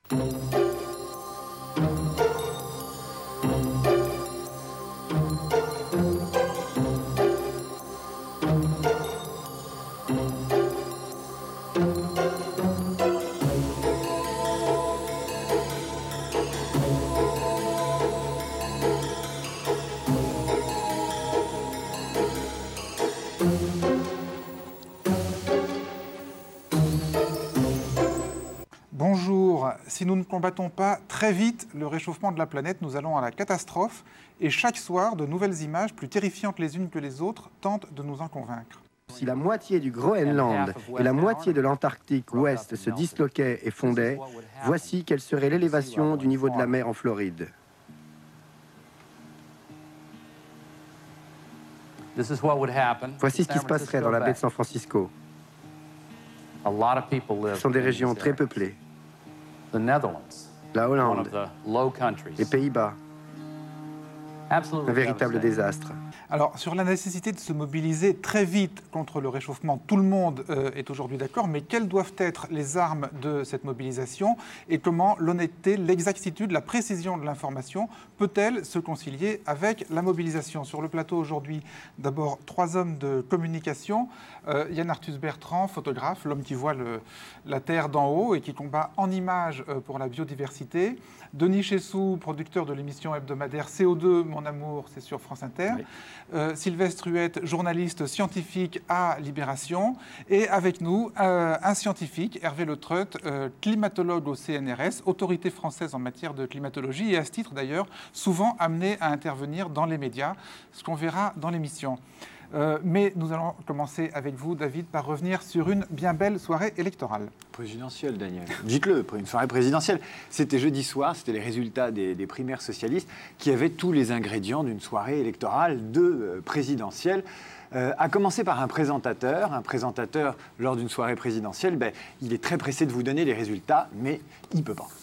Bonjour. Si nous ne combattons pas très vite le réchauffement de la planète, nous allons à la catastrophe. Et chaque soir, de nouvelles images, plus terrifiantes les unes que les autres, tentent de nous en convaincre. Si la moitié du Groenland et la moitié de l'Antarctique ouest se disloquaient et fondaient, voici quelle serait l'élévation du niveau de la mer en Floride. Voici ce qui se passerait dans la baie de San Francisco. Ce sont des régions très peuplées. La Hollande, les Pays-Bas, un véritable désastre. Alors, sur la nécessité de se mobiliser très vite contre le réchauffement, tout le monde est aujourd'hui d'accord, mais quelles doivent être les armes de cette mobilisation et comment l'honnêteté, l'exactitude, la précision de l'information peut-elle se concilier avec la mobilisation? Sur le plateau aujourd'hui, d'abord, 3 hommes de communication. Yann Arthus Bertrand, photographe, l'homme qui voit la Terre d'en haut et qui combat en images pour la biodiversité. Denis Chessou, producteur de l'émission hebdomadaire CO2, Mon Amour, c'est sur France Inter. Oui. Sylvestre Huette, journaliste scientifique à Libération. Et avec nous, un scientifique, Hervé Le Treut, climatologue au CNRS, autorité française en matière de climatologie, et à ce titre d'ailleurs, souvent amené à intervenir dans les médias, ce qu'on verra dans l'émission. Mais nous allons commencer avec vous, David, par revenir sur une bien belle soirée électorale. Présidentielle, Daniel. Dites-le, une soirée présidentielle. C'était jeudi soir, c'était les résultats des primaires socialistes qui avaient tous les ingrédients d'une soirée électorale présidentielle. À commencer par un présentateur. Un présentateur, lors d'une soirée présidentielle, il est très pressé de vous donner les résultats, mais il ne peut pas.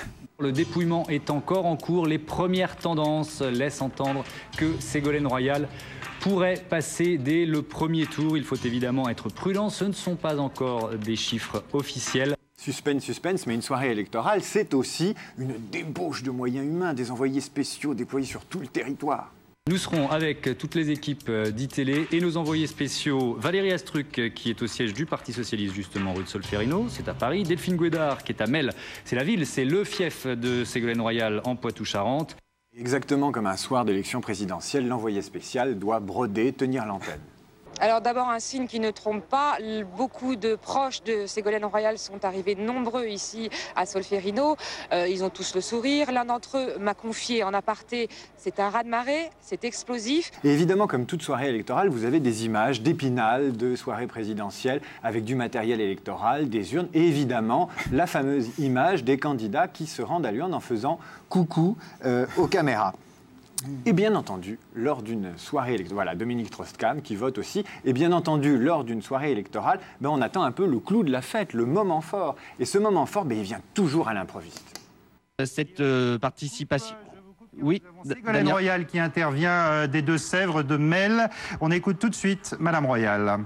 Le dépouillement est encore en cours. Les premières tendances laissent entendre que Ségolène Royal pourrait passer dès le premier tour. Il faut évidemment être prudent. Ce ne sont pas encore des chiffres officiels. Suspense, suspense, mais une soirée électorale, c'est aussi une débauche de moyens humains, des envoyés spéciaux déployés sur tout le territoire. Nous serons avec toutes les équipes d'ITélé et nos envoyés spéciaux. Valérie Astruc, qui est au siège du Parti Socialiste, justement, rue de Solferino, c'est à Paris. Delphine Guédard, qui est à Melle, c'est la ville, c'est le fief de Ségolène Royal en Poitou-Charentes. Exactement comme un soir d'élection présidentielle, l'envoyé spécial doit broder, tenir l'antenne. Alors d'abord un signe qui ne trompe pas, beaucoup de proches de Ségolène Royal sont arrivés nombreux ici à Solferino, ils ont tous le sourire, l'un d'entre eux m'a confié en aparté, c'est un raz-de-marée, c'est explosif. Et évidemment comme toute soirée électorale, vous avez des images d'Épinal, de soirée présidentielle avec du matériel électoral, des urnes et évidemment la fameuse image des candidats qui se rendent à l'urne en faisant coucou aux caméras. Et bien entendu, lors d'une soirée électorale, voilà, Dominique Strauss-Kahn qui vote aussi, et bien entendu, lors d'une soirée électorale, on attend un peu le clou de la fête, le moment fort. Et ce moment fort, il vient toujours à l'improviste. Cette participation... Oui, Ségolène Royal qui intervient des Deux-Sèvres, de Melle. On écoute tout de suite Madame Royal.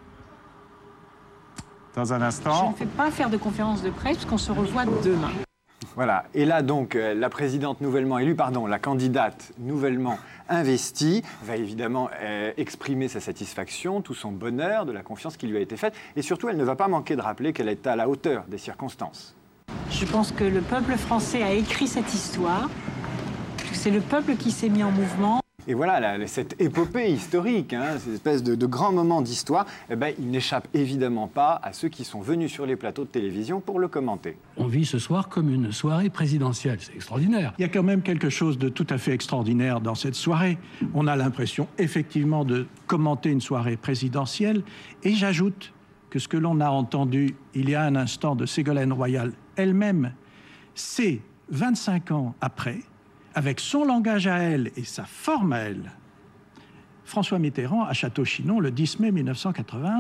Dans un instant... Je ne fais pas faire de conférence de presse puisqu'on se revoit demain. Voilà, et là donc la présidente nouvellement élue, la candidate nouvellement investie va évidemment exprimer sa satisfaction, tout son bonheur, de la confiance qui lui a été faite, et surtout elle ne va pas manquer de rappeler qu'elle est à la hauteur des circonstances. Je pense que le peuple français a écrit cette histoire, que c'est le peuple qui s'est mis en mouvement. Et voilà, cette épopée historique, cette espèce de grand moment d'histoire, il n'échappe évidemment pas à ceux qui sont venus sur les plateaux de télévision pour le commenter. On vit ce soir comme une soirée présidentielle, c'est extraordinaire. Il y a quand même quelque chose de tout à fait extraordinaire dans cette soirée. On a l'impression effectivement de commenter une soirée présidentielle. Et j'ajoute que ce que l'on a entendu il y a un instant de Ségolène Royal elle-même, c'est 25 ans après, avec son langage à elle et sa forme à elle, François Mitterrand à Château-Chinon le 10 mai 1981.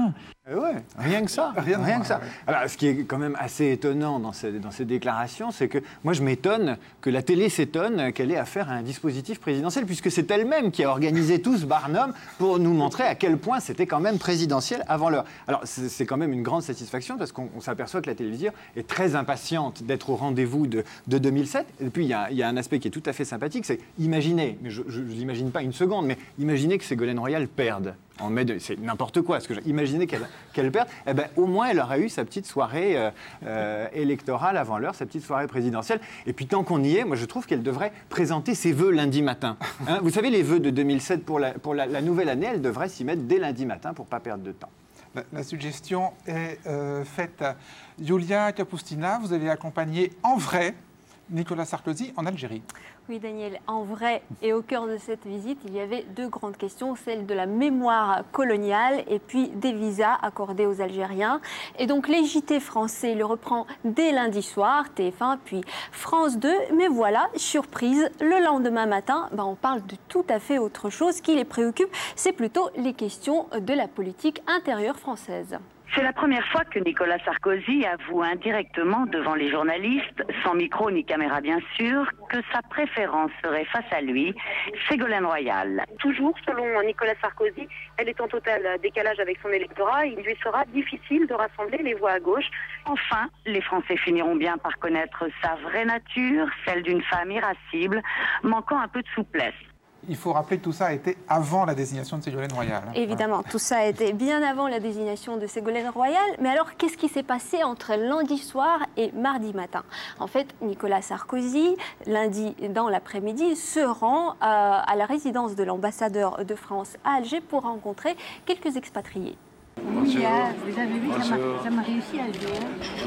Ouais, rien que ça. Rien que ça. Alors, ce qui est quand même assez étonnant dans ces déclarations, c'est que moi, je m'étonne que la télé s'étonne qu'elle ait affaire à un dispositif présidentiel, puisque c'est elle-même qui a organisé tout ce barnum pour nous montrer à quel point c'était quand même présidentiel avant l'heure. Alors, c'est quand même une grande satisfaction, parce qu'on s'aperçoit que la télévision est très impatiente d'être au rendez-vous de 2007. Et puis, il y a un aspect qui est tout à fait sympathique, c'est imaginer, mais je ne l'imagine pas une seconde, mais imaginez que Ségolène Royal perde. C'est n'importe quoi, ce que imaginez qu'elle perde, eh ben, au moins elle aurait eu sa petite soirée électorale avant l'heure, sa petite soirée présidentielle. Et puis tant qu'on y est, moi je trouve qu'elle devrait présenter ses vœux lundi matin. Hein, vous savez, les vœux de 2007 pour la nouvelle année, elle devrait s'y mettre dès lundi matin pour ne pas perdre de temps. La suggestion est faite. Yulia Kapustina, vous avez accompagné en vrai Nicolas Sarkozy en Algérie. Oui, Daniel, en vrai, et au cœur de cette visite, il y avait deux grandes questions, celle de la mémoire coloniale et puis des visas accordés aux Algériens. Et donc, les JT français le reprend dès lundi soir, TF1, puis France 2. Mais voilà, surprise, le lendemain matin, on parle de tout à fait autre chose. Ce qui les préoccupe, c'est plutôt les questions de la politique intérieure française. C'est la première fois que Nicolas Sarkozy avoue indirectement devant les journalistes, sans micro ni caméra bien sûr, que sa préférence serait face à lui, Ségolène Royal. Toujours, selon Nicolas Sarkozy, elle est en total décalage avec son électorat. Il lui sera difficile de rassembler les voix à gauche. Enfin, les Français finiront bien par connaître sa vraie nature, celle d'une femme irascible, manquant un peu de souplesse. Il faut rappeler que tout ça a été avant la désignation de Ségolène Royal. Évidemment, tout ça a été bien avant la désignation de Ségolène Royal. Mais alors, qu'est-ce qui s'est passé entre lundi soir et mardi matin? En fait, Nicolas Sarkozy, lundi dans l'après-midi, se rend à la résidence de l'ambassadeur de France à Alger pour rencontrer quelques expatriés. Oui, vous avez vu, ça m'a réussi à Alger.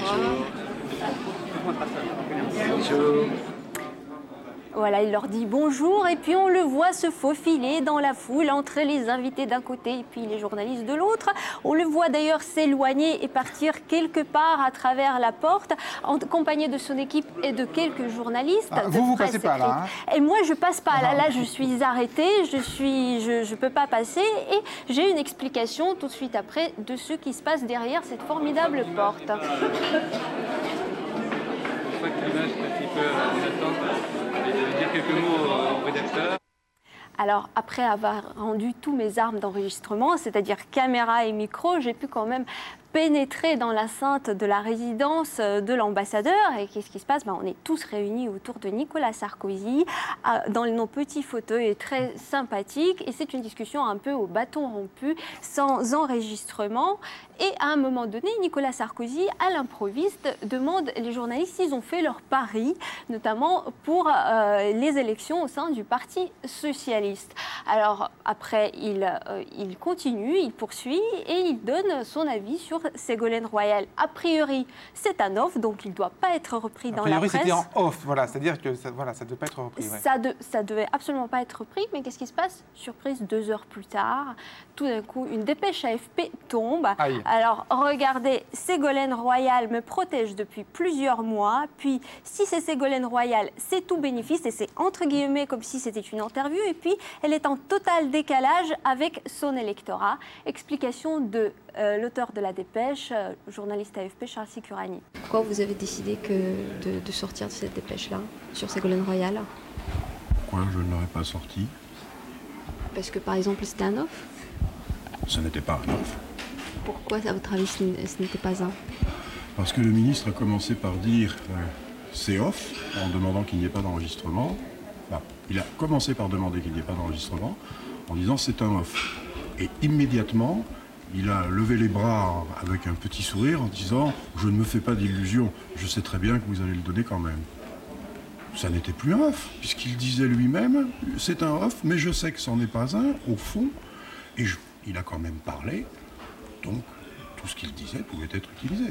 Bonjour. Voilà, il leur dit bonjour et puis on le voit se faufiler dans la foule entre les invités d'un côté et puis les journalistes de l'autre. On le voit d'ailleurs s'éloigner et partir quelque part à travers la porte, accompagné de son équipe et de quelques journalistes. Vous passez pas là, hein? Et moi, je passe pas là. Là, je suis arrêtée, je peux pas passer et j'ai une explication tout de suite après de ce qui se passe derrière cette formidable porte. Je crois que l'image est un petit peu inattente. Et de dire quelques mots au rédacteur. Alors, après avoir rendu tous mes armes d'enregistrement, c'est-à-dire caméra et micro, j'ai pu quand même pénétrer dans l'enceinte de la résidence de l'ambassadeur. Et qu'est-ce qui se passe? On est tous réunis autour de Nicolas Sarkozy, dans nos petits fauteuils très sympathiques. Et c'est une discussion un peu au bâton rompu, sans enregistrement. Et à un moment donné, Nicolas Sarkozy, à l'improviste, demande les journalistes s'ils ont fait leur pari, notamment pour les élections au sein du Parti socialiste. Alors après, il continue, il poursuit et il donne son avis sur Ségolène Royal. A priori, c'est un off, donc il ne doit pas être repris dans la presse. A priori, c'était en off, voilà, c'est-à-dire que ça ne devait pas être repris. Ouais. Ça devait absolument pas être repris, mais qu'est-ce qui se passe? Surprise, 2 heures plus tard, tout d'un coup, une dépêche AFP tombe. Aïe. Alors, regardez, Ségolène Royal me protège depuis plusieurs mois, puis si c'est Ségolène Royal, c'est tout bénéfice, et c'est entre guillemets comme si c'était une interview, et puis elle est en total décalage avec son électorat. Explication de l'auteur de la dépêche, journaliste AFP, Charles Sicurani. Pourquoi vous avez décidé de sortir de cette dépêche-là, sur Ségolène Royal? Pourquoi je ne l'aurais pas sorti? Parce que, par exemple, c'était un off? Ce n'était pas un off. Pourquoi, à votre avis, ce n'était pas un? Parce que le ministre a commencé par dire c'est off, en demandant qu'il n'y ait pas d'enregistrement. Enfin, il a commencé par demander qu'il n'y ait pas d'enregistrement, en disant c'est un off. Et immédiatement, il a levé les bras avec un petit sourire en disant « Je ne me fais pas d'illusions, je sais très bien que vous allez le donner quand même ». Ça n'était plus un off, puisqu'il disait lui-même « C'est un off, mais je sais que c'en est pas un, au fond ». Et il a quand même parlé, donc tout ce qu'il disait pouvait être utilisé.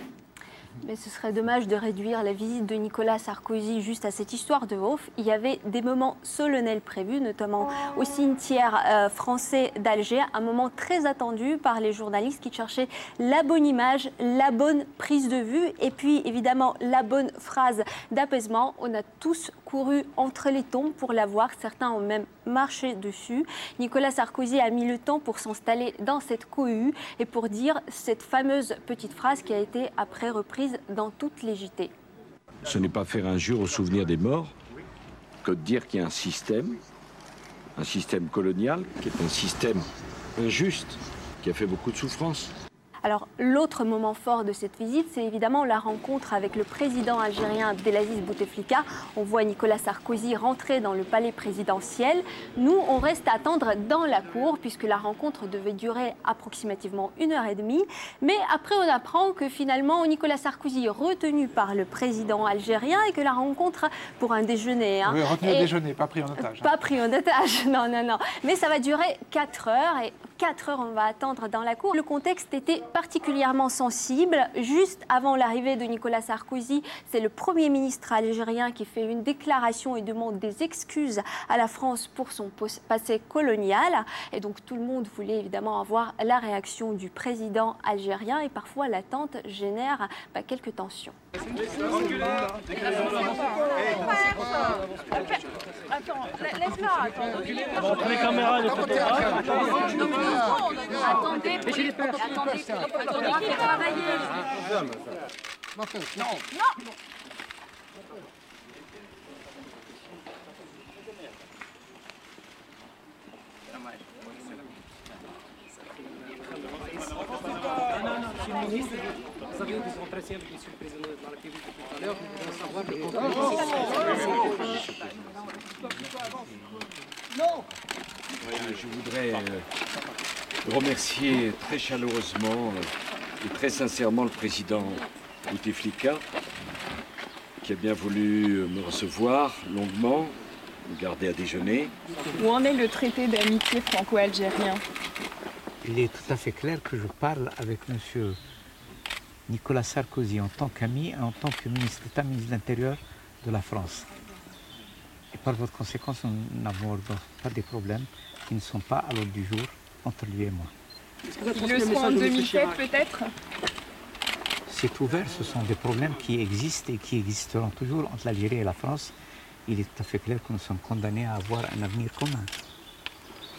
Mais ce serait dommage de réduire la visite de Nicolas Sarkozy juste à cette histoire de off. Il y avait des moments solennels prévus, notamment au cimetière français d'Alger, un moment très attendu par les journalistes qui cherchaient la bonne image, la bonne prise de vue et puis évidemment la bonne phrase d'apaisement. On a tous couru entre les tombes pour la voir. Certains ont même marché dessus. Nicolas Sarkozy a mis le temps pour s'installer dans cette cohue et pour dire cette fameuse petite phrase qui a été après reprise dans toutes les JT. Ce n'est pas faire injure au souvenir des morts que de dire qu'il y a un système colonial, qui est un système injuste, qui a fait beaucoup de souffrance. Alors, l'autre moment fort de cette visite, c'est évidemment la rencontre avec le président algérien Abdelaziz Bouteflika. On voit Nicolas Sarkozy rentrer dans le palais présidentiel. Nous, on reste à attendre dans la cour, puisque la rencontre devait durer approximativement 1h30. Mais après, on apprend que finalement, Nicolas Sarkozy est retenu par le président algérien et que la rencontre pour un déjeuner... Oui, retenu au déjeuner, pas pris en otage. Pas pris en otage, non. Mais ça va durer 4 heures et 4 heures, on va attendre dans la cour. Le contexte était particulièrement sensible. Juste avant l'arrivée de Nicolas Sarkozy, c'est le Premier ministre algérien qui fait une déclaration et demande des excuses à la France pour son passé colonial. Et donc tout le monde voulait évidemment avoir la réaction du président algérien et parfois l'attente génère quelques tensions. Attends, laisse-la, attends. Les caméras, les photographes. Attendez, attendez, travailler. Non. Monsieur le ministre, vous savez que sont très simples, monsieur le président de la République tout à l'heure, pour savoir le Je voudrais remercier très chaleureusement et très sincèrement le président Bouteflika qui a bien voulu me recevoir longuement, me garder à déjeuner. Où en est le traité d'amitié franco-algérien ? Il est tout à fait clair que je parle avec M. Nicolas Sarkozy en tant qu'ami et en tant que ministre d'État, ministre de l'Intérieur de la France. Et par votre conséquence, nous n'avons pas des problèmes qui ne sont pas à l'ordre du jour entre lui et moi. Ils le seront en 2007 peut-être ? C'est ouvert, ce sont des problèmes qui existent et qui existeront toujours entre l'Algérie et la France. Il est tout à fait clair que nous sommes condamnés à avoir un avenir commun. Condamnés ?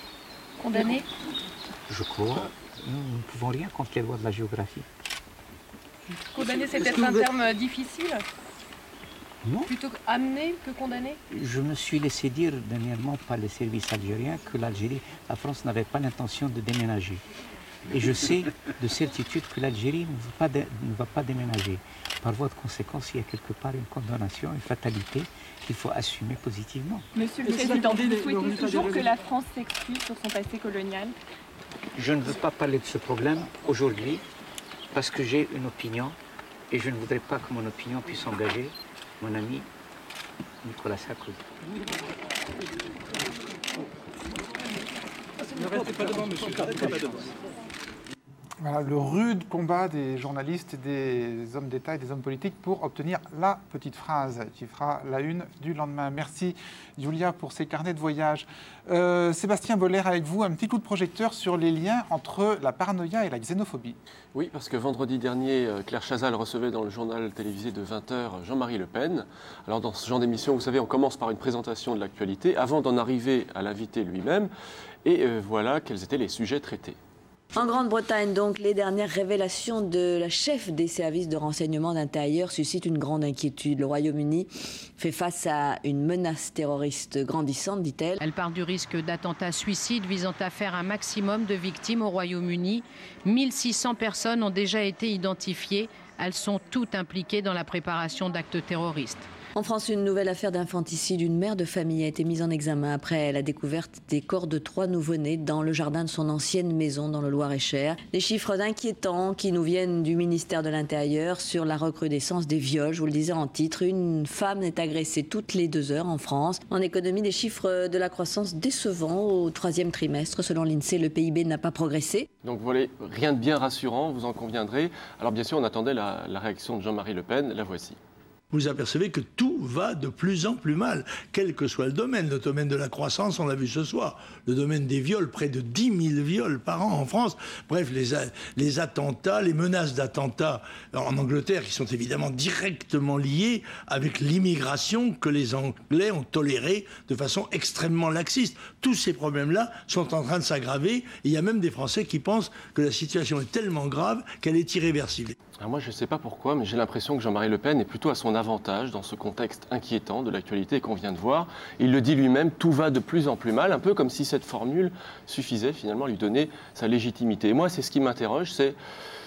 Je crois. Nous ne pouvons rien contre les lois de la géographie. Condamné, c'est peut-être un terme difficile ? Non. Plutôt amené que condamné ? Je me suis laissé dire dernièrement par les services algériens que l'Algérie, la France n'avait pas l'intention de déménager. Et je sais de certitude que l'Algérie ne va pas déménager. Par voie de conséquence, il y a quelque part une condamnation, une fatalité qu'il faut assumer positivement. Monsieur le Président, vous souhaitez toujours que la France s'excuse sur son passé colonial ? Je ne veux pas parler de ce problème aujourd'hui parce que j'ai une opinion et je ne voudrais pas que mon opinion puisse engager mon ami Nicolas Sarkozy. Ne restez pas devant, monsieur. Voilà, le rude combat des journalistes, des hommes d'État et des hommes politiques pour obtenir la petite phrase qui fera la une du lendemain. Merci Julia pour ces carnets de voyage. Sébastien Boller, avec vous, un petit coup de projecteur sur les liens entre la paranoïa et la xénophobie. Oui, parce que vendredi dernier, Claire Chazal recevait dans le journal télévisé de 20h Jean-Marie Le Pen. Alors dans ce genre d'émission, vous savez, on commence par une présentation de l'actualité avant d'en arriver à l'invité lui-même. Et voilà quels étaient les sujets traités. En Grande-Bretagne, donc, les dernières révélations de la chef des services de renseignement d'intérieur suscitent une grande inquiétude. Le Royaume-Uni fait face à une menace terroriste grandissante, dit-elle. Elle part du risque d'attentats suicides visant à faire un maximum de victimes au Royaume-Uni. 1600 personnes ont déjà été identifiées. Elles sont toutes impliquées dans la préparation d'actes terroristes. En France, une nouvelle affaire d'infanticide. Une mère de famille a été mise en examen après la découverte des corps de 3 nouveau-nés dans le jardin de son ancienne maison dans le Loir-et-Cher. Des chiffres inquiétants qui nous viennent du ministère de l'Intérieur sur la recrudescence des viols. Je vous le disais en titre, une femme est agressée toutes les 2 heures en France. En économie, des chiffres de la croissance décevants au 3e trimestre. Selon l'INSEE, le PIB n'a pas progressé. Donc voilà, rien de bien rassurant, vous en conviendrez. Alors bien sûr, on attendait la réaction de Jean-Marie Le Pen, la voici. vous apercevez que tout va de plus en plus mal, quel que soit le domaine de la croissance, on l'a vu ce soir, le domaine des viols, près de 10 000 viols par an en France, bref, les attentats, les menaces d'attentats en Angleterre, qui sont évidemment directement liées avec l'immigration que les Anglais ont tolérée de façon extrêmement laxiste. Tous ces problèmes-là sont en train de s'aggraver, et il y a même des Français qui pensent que la situation est tellement grave qu'elle est irréversible. Alors moi, je ne sais pas pourquoi, mais j'ai l'impression que Jean-Marie Le Pen est plutôt à son avantage dans ce contexte inquiétant de l'actualité qu'on vient de voir. Il le dit lui-même, tout va de plus en plus mal, un peu comme si cette formule suffisait finalement à lui donner sa légitimité. Et moi, c'est ce qui m'interroge, c'est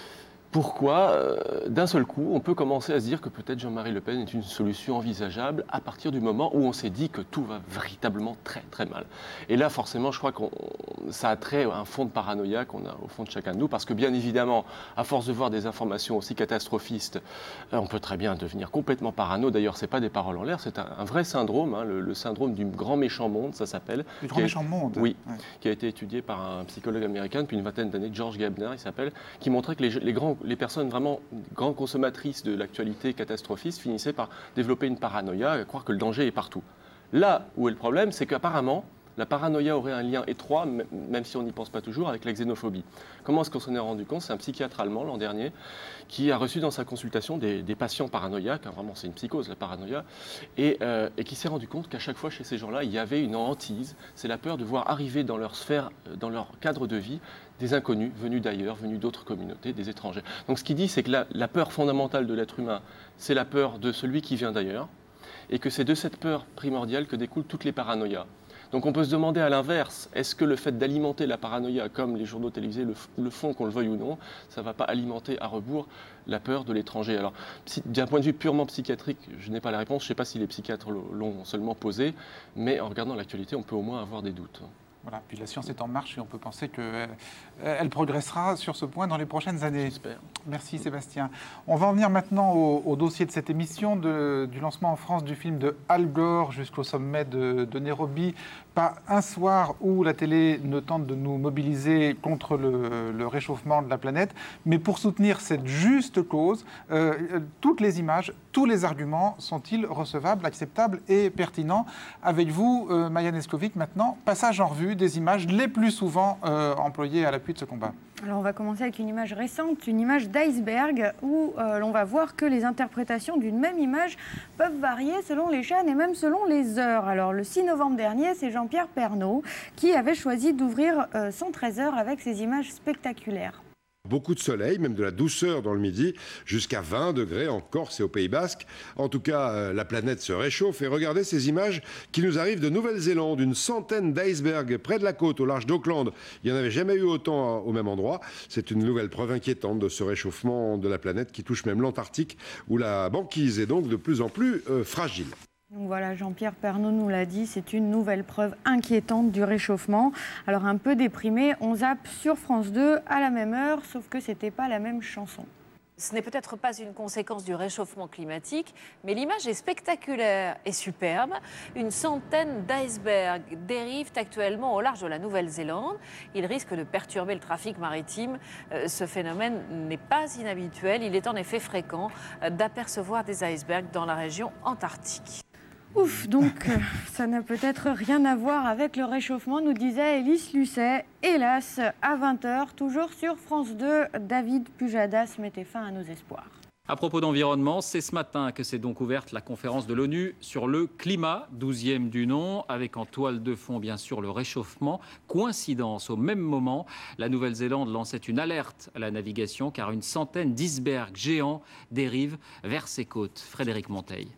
pourquoi, d'un seul coup, on peut commencer à se dire que peut-être Jean-Marie Le Pen est une solution envisageable à partir du moment où on s'est dit que tout va véritablement très très mal. Et là, forcément, je crois que ça a trait à un fond de paranoïa qu'on a au fond de chacun de nous, parce que bien évidemment, à force de voir des informations aussi catastrophistes, on peut très bien devenir complètement parano. D'ailleurs, ce n'est pas des paroles en l'air, c'est un vrai syndrome, hein, le syndrome du grand méchant monde, ça s'appelle. Du grand méchant monde. Oui, ouais. Qui a été étudié par un psychologue américain depuis une vingtaine d'années, George Gabner, il s'appelle, qui montrait que les personnes vraiment grandes consommatrices de l'actualité catastrophiste finissaient par développer une paranoïa, à croire que le danger est partout. Là où est le problème, c'est qu'apparemment, la paranoïa aurait un lien étroit, même si on n'y pense pas toujours, avec la xénophobie. Comment est-ce qu'on s'en est rendu compte? C'est un psychiatre allemand l'an dernier qui a reçu dans sa consultation des patients paranoïaques, hein, vraiment c'est une psychose la paranoïa, et qui s'est rendu compte qu'à chaque fois chez ces gens-là, il y avait une hantise, c'est la peur de voir arriver dans leur sphère, dans leur cadre de vie, des inconnus venus d'ailleurs, venus d'autres communautés, des étrangers. Donc ce qu'il dit, c'est que la peur fondamentale de l'être humain, c'est la peur de celui qui vient d'ailleurs, et que c'est de cette peur primordiale que découlent toutes les paranoïas. Donc on peut se demander à l'inverse, est-ce que le fait d'alimenter la paranoïa, comme les journaux télévisés le font, qu'on le veuille ou non, ça ne va pas alimenter à rebours la peur de l'étranger? Alors, d'un point de vue purement psychiatrique, je n'ai pas la réponse, je ne sais pas si les psychiatres l'ont seulement posé, mais en regardant l'actualité, on peut au moins avoir des doutes. Voilà, puis la science est en marche et on peut penser qu'elle progressera sur ce point dans les prochaines années. J'espère. Merci Sébastien. On va en venir maintenant au dossier de cette émission, du lancement en France du film de Al Gore jusqu'au sommet de Nairobi. Pas un soir où la télé ne tente de nous mobiliser contre le réchauffement de la planète, mais pour soutenir cette juste cause, toutes les images, tous les arguments sont-ils recevables, acceptables et pertinents? Avec vous, Maya Neskovic, maintenant, passage en revue des images les plus souvent employées à l'appui de ce combat. Alors on va commencer avec une image récente, une image d'iceberg où l'on va voir que les interprétations d'une même image peuvent varier selon les chaînes et même selon les heures. Alors le 6 novembre dernier, c'est Jean-Pierre Pernaut qui avait choisi d'ouvrir son 13h avec ces images spectaculaires. Beaucoup de soleil, même de la douceur dans le midi, jusqu'à 20 degrés en Corse et au Pays Basque. En tout cas, la planète se réchauffe. Et regardez ces images qui nous arrivent de Nouvelle-Zélande. Une centaine d'icebergs près de la côte, au large d'Auckland. Il n'y en avait jamais eu autant au même endroit. C'est une nouvelle preuve inquiétante de ce réchauffement de la planète qui touche même l'Antarctique, où la banquise est donc de plus en plus fragile. Donc voilà, Jean-Pierre Pernaut nous l'a dit, c'est une nouvelle preuve inquiétante du réchauffement. Alors un peu déprimé, on zappe sur France 2 à la même heure, sauf que c'était pas la même chanson. Ce n'est peut-être pas une conséquence du réchauffement climatique, mais l'image est spectaculaire et superbe. Une centaine d'icebergs dérivent actuellement au large de la Nouvelle-Zélande. Ils risquent de perturber le trafic maritime. Ce phénomène n'est pas inhabituel. Il est en effet fréquent d'apercevoir des icebergs dans la région antarctique. Ouf, donc ça n'a peut-être rien à voir avec le réchauffement, nous disait Élise Lucet. Hélas, à 20h, toujours sur France 2, David Pujadas mettait fin à nos espoirs. À propos d'environnement, c'est ce matin que s'est donc ouverte la conférence de l'ONU sur le climat, 12e du nom, avec en toile de fond bien sûr le réchauffement. Coïncidence, au même moment, la Nouvelle-Zélande lançait une alerte à la navigation car une centaine d'icebergs géants dérivent vers ses côtes. Frédéric Monteil.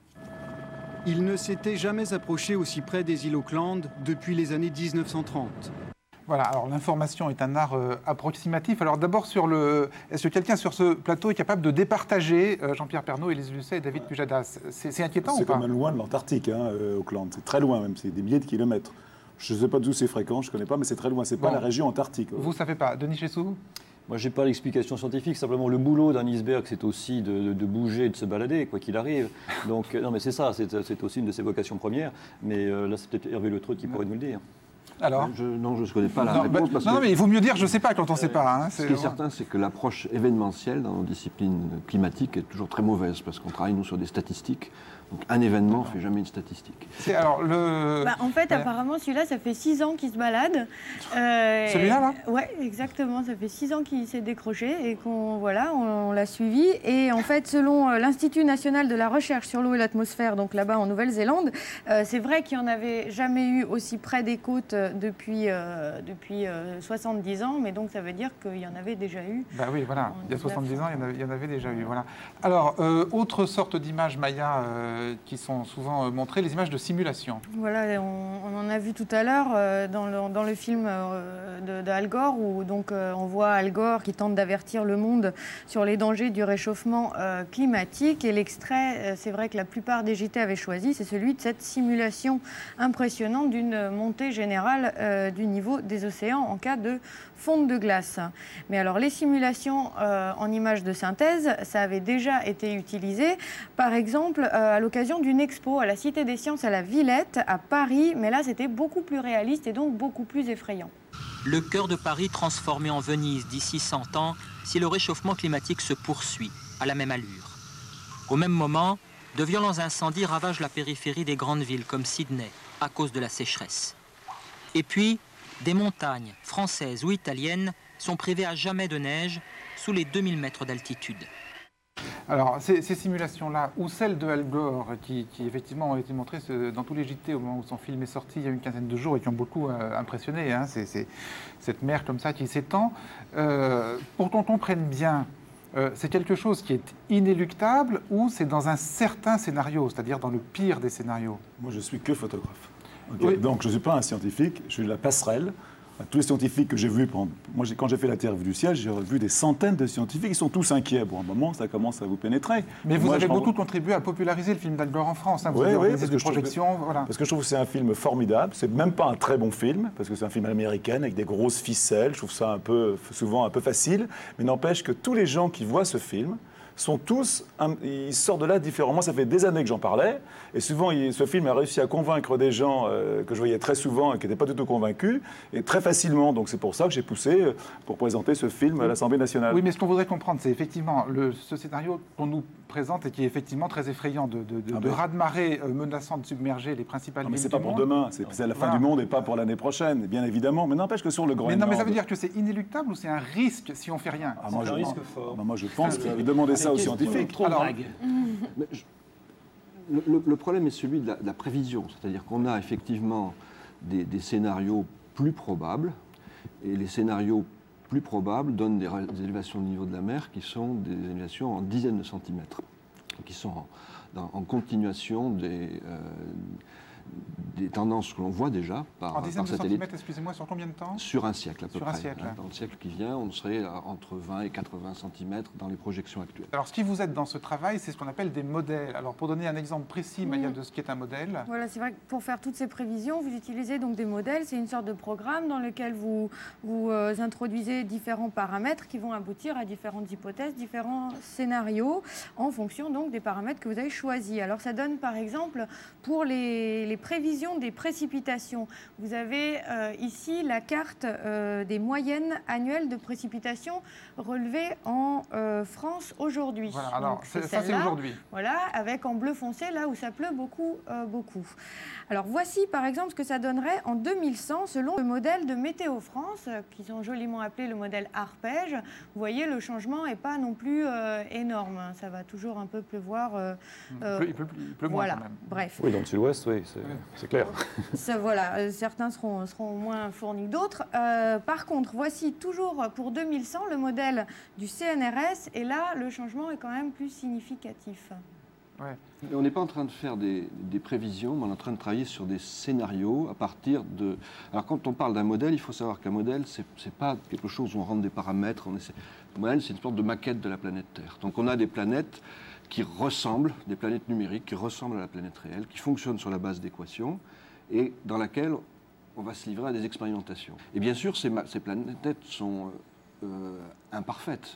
Il ne s'était jamais approché aussi près des îles Auckland depuis les années 1930. Voilà, alors l'information est un art approximatif. Alors d'abord, est-ce que quelqu'un sur ce plateau est capable de départager Jean-Pierre Pernaut, Élise Lucet et David Pujadas? C'est inquiétant ou pas? C'est quand même loin de l'Antarctique, hein, Auckland. C'est très loin même, c'est des milliers de kilomètres. Je ne sais pas d'où c'est fréquent, je ne connais pas, mais c'est très loin. C'est pas la région antarctique. Vous ne savez pas. Denis Chessou? Moi, je n'ai pas l'explication scientifique. Simplement, le boulot d'un iceberg, c'est aussi de bouger, de se balader, quoi qu'il arrive. Donc, non, mais c'est ça, c'est aussi une de ses vocations premières. Mais là, c'est peut-être Hervé Le Treut qui pourrait nous le dire. Alors Non, je ne connais pas la réponse. Parce non, mais il vaut mieux dire je ne sais pas quand on ne sait pas. Hein, ce qui est certain, c'est que l'approche événementielle dans nos disciplines climatiques est toujours très mauvaise, parce qu'on travaille, nous, sur des statistiques. Donc un événement ne fait jamais une statistique. En fait, apparemment, celui-là, ça fait 6 ans qu'il se balade. Celui-là, là ? Oui, exactement. Ça fait 6 ans qu'il s'est décroché et on l'a suivi. Et en fait, selon l'Institut national de la recherche sur l'eau et l'atmosphère, donc là-bas en Nouvelle-Zélande, c'est vrai qu'il n'y en avait jamais eu aussi près des côtes depuis 70 ans, mais donc ça veut dire qu'il y en avait déjà eu. Ben oui, voilà. Il y a 70 ans, il y en avait déjà eu. Voilà. Alors, autre sorte d'images, Maya, qui sont souvent montrées, les images de simulation. Voilà, on en a vu tout à l'heure dans le film de Al Gore, où donc, on voit Al Gore qui tente d'avertir le monde sur les dangers du réchauffement climatique. Et l'extrait, c'est vrai que la plupart des JT avaient choisi, c'est celui de cette simulation impressionnante d'une montée générale du niveau des océans en cas de fonte de glace. Mais alors, les simulations en images de synthèse, ça avait déjà été utilisé, par exemple, à l'occasion d'une expo à la Cité des Sciences à la Villette, à Paris, mais là, c'était beaucoup plus réaliste et donc beaucoup plus effrayant. Le cœur de Paris transformé en Venise d'ici 100 ans, si le réchauffement climatique se poursuit à la même allure. Au même moment, de violents incendies ravagent la périphérie des grandes villes comme Sydney, à cause de la sécheresse. Et puis, des montagnes, françaises ou italiennes, sont privées à jamais de neige sous les 2000 mètres d'altitude. Alors, ces simulations-là, ou celles de Al Gore, qui effectivement ont été montrées dans tous les JT au moment où son film est sorti il y a une quinzaine de jours et qui ont beaucoup impressionné, hein, c'est cette mer comme ça qui s'étend, pour qu'on comprenne bien, c'est quelque chose qui est inéluctable ou c'est dans un certain scénario, c'est-à-dire dans le pire des scénarios? Moi, je suis que photographe. Okay. Oui. Donc, je ne suis pas un scientifique, je suis la passerelle. Tous les scientifiques que j'ai vus, moi, quand j'ai fait la Terre vue du ciel, j'ai revu des centaines de scientifiques, ils sont tous inquiets. Bon, à un moment, ça commence à vous pénétrer. Mais vous avez beaucoup contribué à populariser le film d'Al Gore en France. Hein. Vous avez organisé des projections. Voilà. Parce que je trouve que c'est un film formidable. C'est même pas un très bon film, parce que c'est un film américain avec des grosses ficelles. Je trouve ça souvent un peu facile. Mais n'empêche que tous les gens qui voient ce film sont tous, ils sortent de là différemment. Ça fait des années que j'en parlais, et souvent ce film a réussi à convaincre des gens que je voyais très souvent et qui n'étaient pas du tout convaincus, et très facilement. Donc c'est pour ça que j'ai poussé pour présenter ce film à l'Assemblée nationale. Oui, mais ce qu'on voudrait comprendre, c'est effectivement ce scénario qu'on nous présente et qui est effectivement très effrayant, de raz-de-marée menaçant de submerger les principales villes du monde. Mais c'est pas pour demain, c'est la fin du monde et pas pour l'année prochaine, bien évidemment. Mais n'empêche que sur le Groenland... Mais non, mais ça veut dire que c'est inéluctable ou c'est un risque si on fait rien? C'est un risque fort. Moi, je pense que demander ça aux scientifiques. Le problème est celui de la prévision, c'est-à-dire qu'on a effectivement des scénarios plus probables, et les scénarios plus probables donnent des élévations de niveau de la mer qui sont des élévations en dizaines de centimètres, qui sont en continuation des tendances que l'on voit déjà par dizaines de satellite. Centimètres, excusez-moi, sur combien de temps? Sur un siècle à peu près. Un siècle. Dans le siècle qui vient, on serait entre 20 et 80 cm dans les projections actuelles. Alors, ce qui vous aide dans ce travail, c'est ce qu'on appelle des modèles. Alors, pour donner un exemple précis, Maya, de ce qu'est un modèle... Voilà, c'est vrai que pour faire toutes ces prévisions, vous utilisez donc des modèles. C'est une sorte de programme dans lequel vous introduisez différents paramètres qui vont aboutir à différentes hypothèses, différents scénarios, en fonction donc des paramètres que vous avez choisis. Alors, ça donne par exemple, pour les prévisions des précipitations. Vous avez ici la carte des moyennes annuelles de précipitations relevées en France aujourd'hui. Voilà, alors ça c'est aujourd'hui. Voilà, avec en bleu foncé là où ça pleut beaucoup. Alors voici par exemple ce que ça donnerait en 2100 selon le modèle de Météo France, qu'ils ont joliment appelé le modèle arpège. Vous voyez, le changement n'est pas non plus énorme. Ça va toujours un peu pleuvoir. Il pleut moins quand même. Bref. Oui, dans le sud-ouest, oui, c'est clair. Ça, voilà, certains seront moins fournis que d'autres. Par contre, voici toujours pour 2100 le modèle du CNRS, et là, le changement est quand même plus significatif. Ouais. On n'est pas en train de faire des prévisions, mais on est en train de travailler sur des scénarios à partir de... Alors quand on parle d'un modèle, il faut savoir qu'un modèle, c'est pas quelque chose où on rentre des paramètres. Un modèle, c'est une sorte de maquette de la planète Terre. Donc on a des planètes qui ressemblent, des planètes numériques qui ressemblent à la planète réelle, qui fonctionnent sur la base d'équations, et dans laquelle on va se livrer à des expérimentations. Et bien sûr, ces planètes sont imparfaites.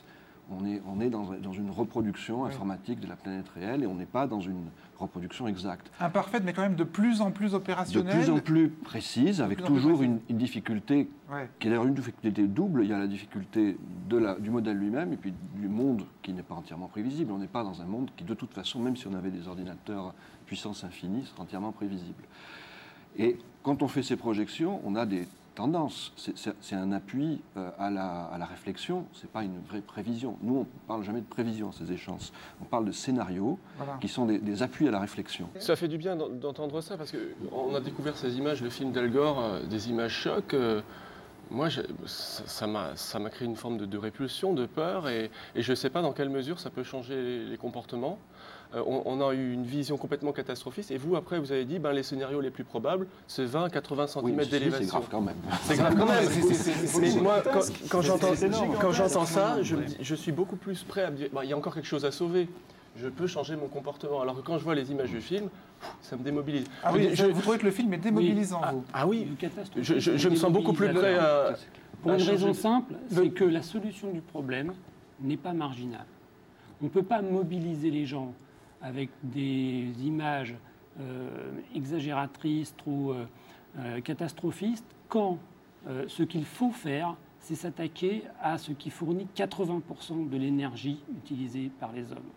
On est dans une reproduction informatique de la planète réelle et on n'est pas dans une reproduction exacte. Imparfaite, mais quand même de plus en plus opérationnelle. De plus en plus précise, avec toujours une difficulté, qui est d'ailleurs une difficulté double. Il y a la difficulté du modèle lui-même et puis du monde qui n'est pas entièrement prévisible. On n'est pas dans un monde qui, de toute façon, même si on avait des ordinateurs puissance infinie, serait entièrement prévisible. Et quand on fait ces projections, on a des tendances. C'est un appui à la réflexion, ce n'est pas une vraie prévision. Nous, on ne parle jamais de prévision, ces échanges. On parle de scénarios qui sont des appuis à la réflexion. Ça fait du bien d'entendre ça, parce qu'on a découvert ces images, le film d'Al Gore, des images chocs. Moi, ça m'a créé une forme de répulsion, de peur, et je ne sais pas dans quelle mesure ça peut changer les comportements. On a eu une vision complètement catastrophiste, et vous, après, vous avez dit, les scénarios les plus probables, c'est 20-80 cm d'élévation. C'est grave quand même. C'est grave quand même. Mais moi, quand j'entends ça, je suis beaucoup plus prêt à me dire, il y a encore quelque chose à sauver. Je peux changer mon comportement. Alors que quand je vois les images du film, ça me démobilise. Ah oui, vous trouvez que le film est démobilisant, vous? Ah oui, je me sens beaucoup plus prêt à... Pour une raison simple, c'est que la solution du problème n'est pas marginale. On ne peut pas mobiliser les gens avec des images exagératrices, trop catastrophistes, quand ce qu'il faut faire, c'est s'attaquer à ce qui fournit 80% de l'énergie utilisée par les hommes.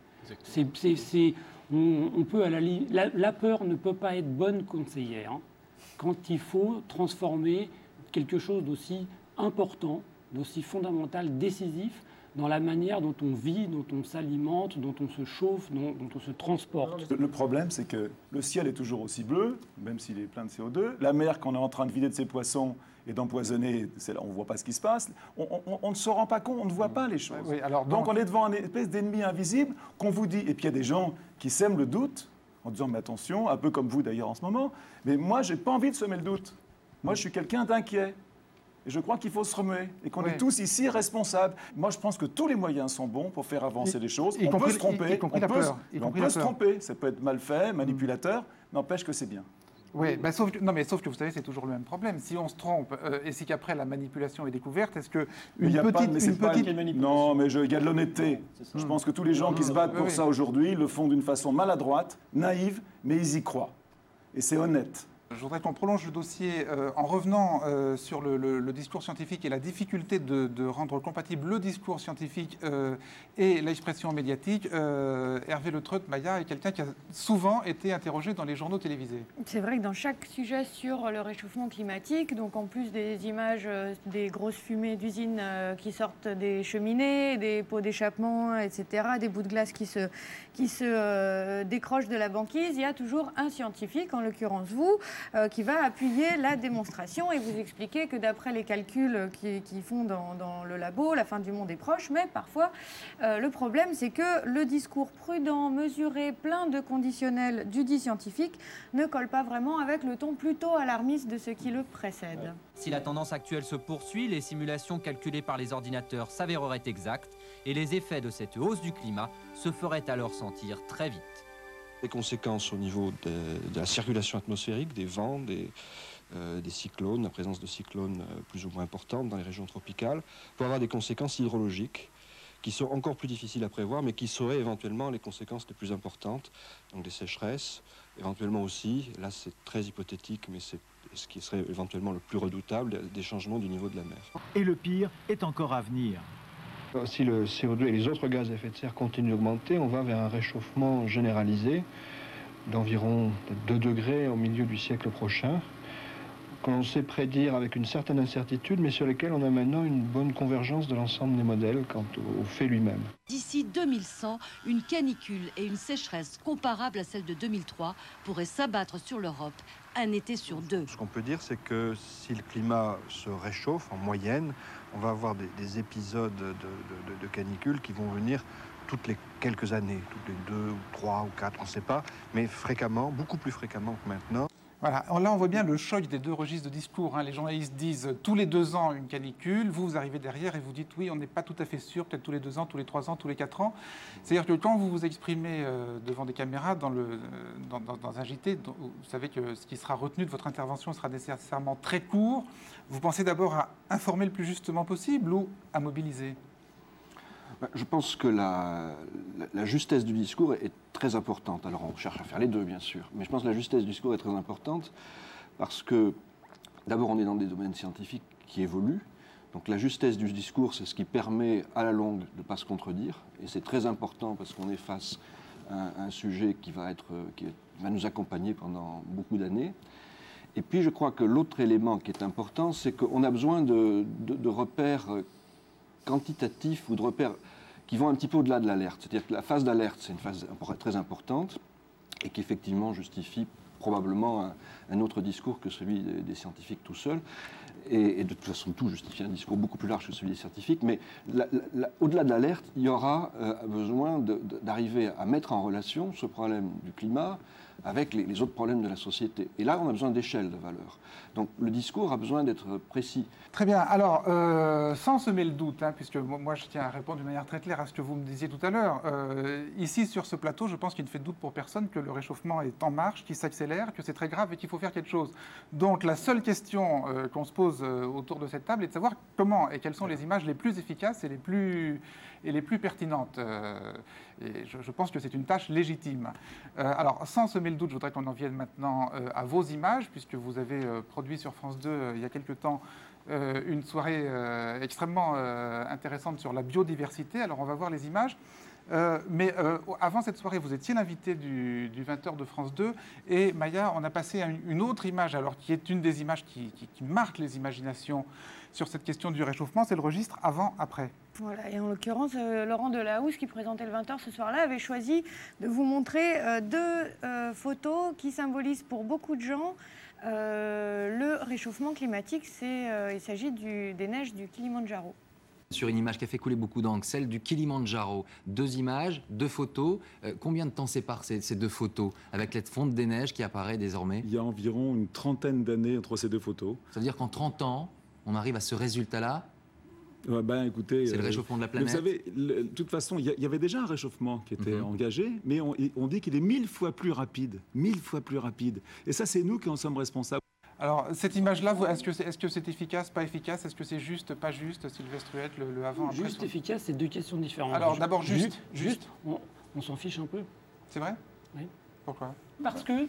On peut la peur ne peut pas être bonne conseillère quand il faut transformer quelque chose d'aussi important, d'aussi fondamental, décisif, dans la manière dont on vit, dont on s'alimente, dont on se chauffe, dont on se transporte. Le problème, c'est que le ciel est toujours aussi bleu, même s'il est plein de CO2. La mer qu'on est en train de vider de ses poissons et d'empoisonner, on ne voit pas ce qui se passe. On ne se rend pas compte, on ne voit pas les choses. Oui, alors donc on est devant une espèce d'ennemi invisible qu'on vous dit. Et puis il y a des gens qui sèment le doute en disant, mais attention, un peu comme vous d'ailleurs en ce moment, mais moi, je n'ai pas envie de semer le doute. Moi, je suis quelqu'un d'inquiet. Et je crois qu'il faut se remuer et qu'on est tous ici responsables. Moi, je pense que tous les moyens sont bons pour faire avancer les choses. On peut se tromper, on peut se tromper. Ça peut être mal fait, manipulateur, n'empêche que c'est bien. Oui, sauf que vous savez, c'est toujours le même problème. Si on se trompe et si qu'après la manipulation est découverte, est-ce que Non, mais il y a de l'honnêteté. Je pense que tous les gens qui se battent pour ça aujourd'hui le font d'une façon maladroite, naïve, mais ils y croient. Et c'est honnête. Je voudrais qu'on prolonge le dossier en revenant sur le discours scientifique et la difficulté de rendre compatible le discours scientifique et l'expression médiatique. Hervé Le Treut-Maya est quelqu'un qui a souvent été interrogé dans les journaux télévisés. C'est vrai que dans chaque sujet sur le réchauffement climatique, donc en plus des images des grosses fumées d'usines qui sortent des cheminées, des pots d'échappement, etc., des bouts de glace qui se décrochent de la banquise, il y a toujours un scientifique, en l'occurrence vous, qui va appuyer la démonstration et vous expliquer que d'après les calculs qu'ils font dans le labo, la fin du monde est proche, mais parfois le problème c'est que le discours prudent, mesuré, plein de conditionnels du dit scientifique ne colle pas vraiment avec le ton plutôt alarmiste de ce qui le précède. Si la tendance actuelle se poursuit, les simulations calculées par les ordinateurs s'avéreraient exactes et les effets de cette hausse du climat se feraient alors sentir très vite. Les conséquences au niveau de la circulation atmosphérique, des vents, des cyclones, la présence de cyclones plus ou moins importantes dans les régions tropicales, peut avoir des conséquences hydrologiques qui sont encore plus difficiles à prévoir, mais qui seraient éventuellement les conséquences les plus importantes, donc des sécheresses, éventuellement aussi, là c'est très hypothétique, mais c'est ce qui serait éventuellement le plus redoutable, des changements du niveau de la mer. Et le pire est encore à venir. Si le CO2 et les autres gaz à effet de serre continuent d'augmenter, on va vers un réchauffement généralisé d'environ 2 degrés au milieu du siècle prochain, qu'on sait prédire avec une certaine incertitude, mais sur lesquels on a maintenant une bonne convergence de l'ensemble des modèles quant au fait lui-même. D'ici 2100, une canicule et une sécheresse comparables à celle de 2003 pourraient s'abattre sur l'Europe un été sur 2. Ce qu'on peut dire, c'est que si le climat se réchauffe en moyenne, on va avoir des épisodes de canicule qui vont venir toutes les quelques années, toutes les 2 ou 3 ou 4, on ne sait pas, mais fréquemment, beaucoup plus fréquemment que maintenant. Voilà, là on voit bien le choc des deux registres de discours. Les journalistes disent tous les 2 ans une canicule, vous arrivez derrière et vous dites oui, on n'est pas tout à fait sûr, peut-être tous les 2 ans, tous les 3 ans, tous les 4 ans. C'est-à-dire que quand vous vous exprimez devant des caméras dans un JT, vous savez que ce qui sera retenu de votre intervention sera nécessairement très court, vous pensez d'abord à informer le plus justement possible ou à mobiliser ? Je pense que la justesse du discours est très importante. Alors on cherche à faire les deux, bien sûr, mais je pense que la justesse du discours est très importante parce que, d'abord, on est dans des domaines scientifiques qui évoluent. Donc la justesse du discours, c'est ce qui permet à la longue de ne pas se contredire. Et c'est très important parce qu'on est face à un sujet qui va nous accompagner pendant beaucoup d'années. Et puis je crois que l'autre élément qui est important, c'est qu'on a besoin de repères quantitatifs ou de repères qui vont un petit peu au-delà de l'alerte. C'est-à-dire que la phase d'alerte, c'est une phase très importante et qui effectivement justifie probablement un autre discours que celui des scientifiques tout seuls. Et de toute façon, tout justifie un discours beaucoup plus large que celui des scientifiques. Mais au-delà de l'alerte, il y aura besoin d'arriver à mettre en relation ce problème du climat avec les autres problèmes de la société. Et là, on a besoin d'échelle de valeur. Donc le discours a besoin d'être précis. Très bien. Alors, sans semer le doute, puisque moi je tiens à répondre d'une manière très claire à ce que vous me disiez tout à l'heure, ici sur ce plateau, je pense qu'il ne fait de doute pour personne que le réchauffement est en marche, qu'il s'accélère, que c'est très grave et qu'il faut faire quelque chose. Donc la seule question qu'on se pose autour de cette table est de savoir comment et quelles sont les images les plus efficaces et les plus pertinentes. Et je pense que c'est une tâche légitime. Alors, sans semer le doute, je voudrais qu'on en vienne maintenant à vos images, puisque vous avez produit sur France 2 il y a quelque temps une soirée extrêmement intéressante sur la biodiversité. Alors, on va voir les images. Mais avant cette soirée, vous étiez l'invité du 20h de France 2 et Maya, on a passé à une autre image, alors qui est une des images qui marque les imaginations sur cette question du réchauffement, c'est le registre avant-après. Voilà, et en l'occurrence, Laurent Delahousse, qui présentait le 20h ce soir-là, avait choisi de vous montrer deux photos qui symbolisent pour beaucoup de gens le réchauffement climatique. Il s'agit des neiges du Kilimandjaro. Sur une image qui a fait couler beaucoup d'encre, celle du Kilimandjaro. Deux images, deux photos. Combien de temps séparent ces deux photos avec cette fonte des neiges qui apparaît désormais? Il y a environ une trentaine d'années entre ces deux photos. Ça veut dire qu'en 30 ans, on arrive à ce résultat-là? Écoutez, c'est le réchauffement de la planète. Vous savez, de toute façon, il y avait déjà un réchauffement qui était engagé, mais on dit qu'il est 1000 fois plus rapide. 1000 fois plus rapide. Et ça, c'est nous qui en sommes responsables. Alors, cette image-là, est-ce que c'est efficace, pas efficace? Est-ce que c'est juste, pas juste, Sylvestre Huette, le avant, après? Juste, efficace, c'est deux questions différentes. Alors, d'abord, juste. On s'en fiche un peu. C'est vrai? Oui. Pourquoi? Parce que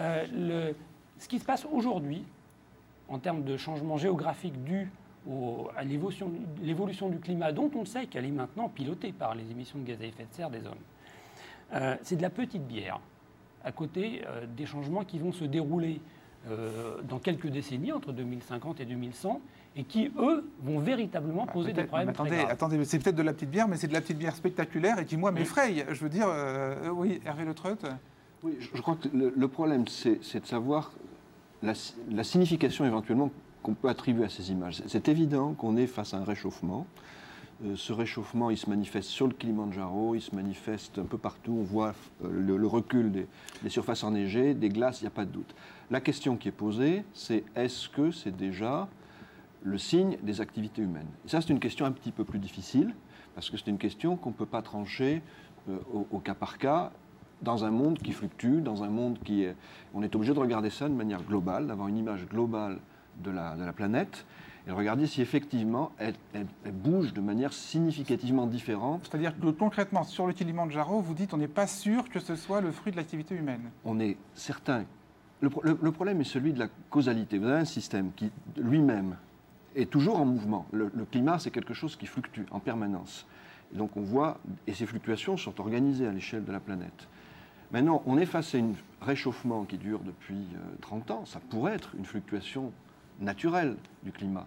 ce qui se passe aujourd'hui, en termes de changement géographique dû à l'évolution du climat, dont on sait qu'elle est maintenant pilotée par les émissions de gaz à effet de serre des hommes, c'est de la petite bière, à côté des changements qui vont se dérouler dans quelques décennies, entre 2050 et 2100, et qui, eux, vont véritablement poser des problèmes très graves. Attendez, c'est peut-être de la petite bière, mais c'est de la petite bière spectaculaire et qui, moi, m'effraie. Je veux dire, oui, Hervé Le Treut. Oui, je crois que le problème, c'est de savoir la signification éventuellement qu'on peut attribuer à ces images. C'est évident qu'on est face à un réchauffement. Ce réchauffement, il se manifeste sur le Kilimandjaro, il se manifeste un peu partout. On voit le recul des surfaces enneigées, des glaces, il n'y a pas de doute. La question qui est posée, c'est est-ce que c'est déjà le signe des activités humaines? Et ça, c'est une question un petit peu plus difficile, parce que c'est une question qu'on ne peut pas trancher au cas par cas, dans un monde qui fluctue, dans un monde qui est... On est obligé de regarder ça de manière globale, d'avoir une image globale de la planète, et regarder si effectivement elle bouge de manière significativement différente. C'est-à-dire que concrètement, sur le Kilimandjaro, vous dites on n'est pas sûr que ce soit le fruit de l'activité humaine. On est certain. Le problème est celui de la causalité. Vous avez un système qui, lui-même, est toujours en mouvement. Le climat, c'est quelque chose qui fluctue en permanence. Et donc on voit, et ces fluctuations sont organisées à l'échelle de la planète. Maintenant, on est face à un réchauffement qui dure depuis 30 ans. Ça pourrait être une fluctuation naturelle du climat.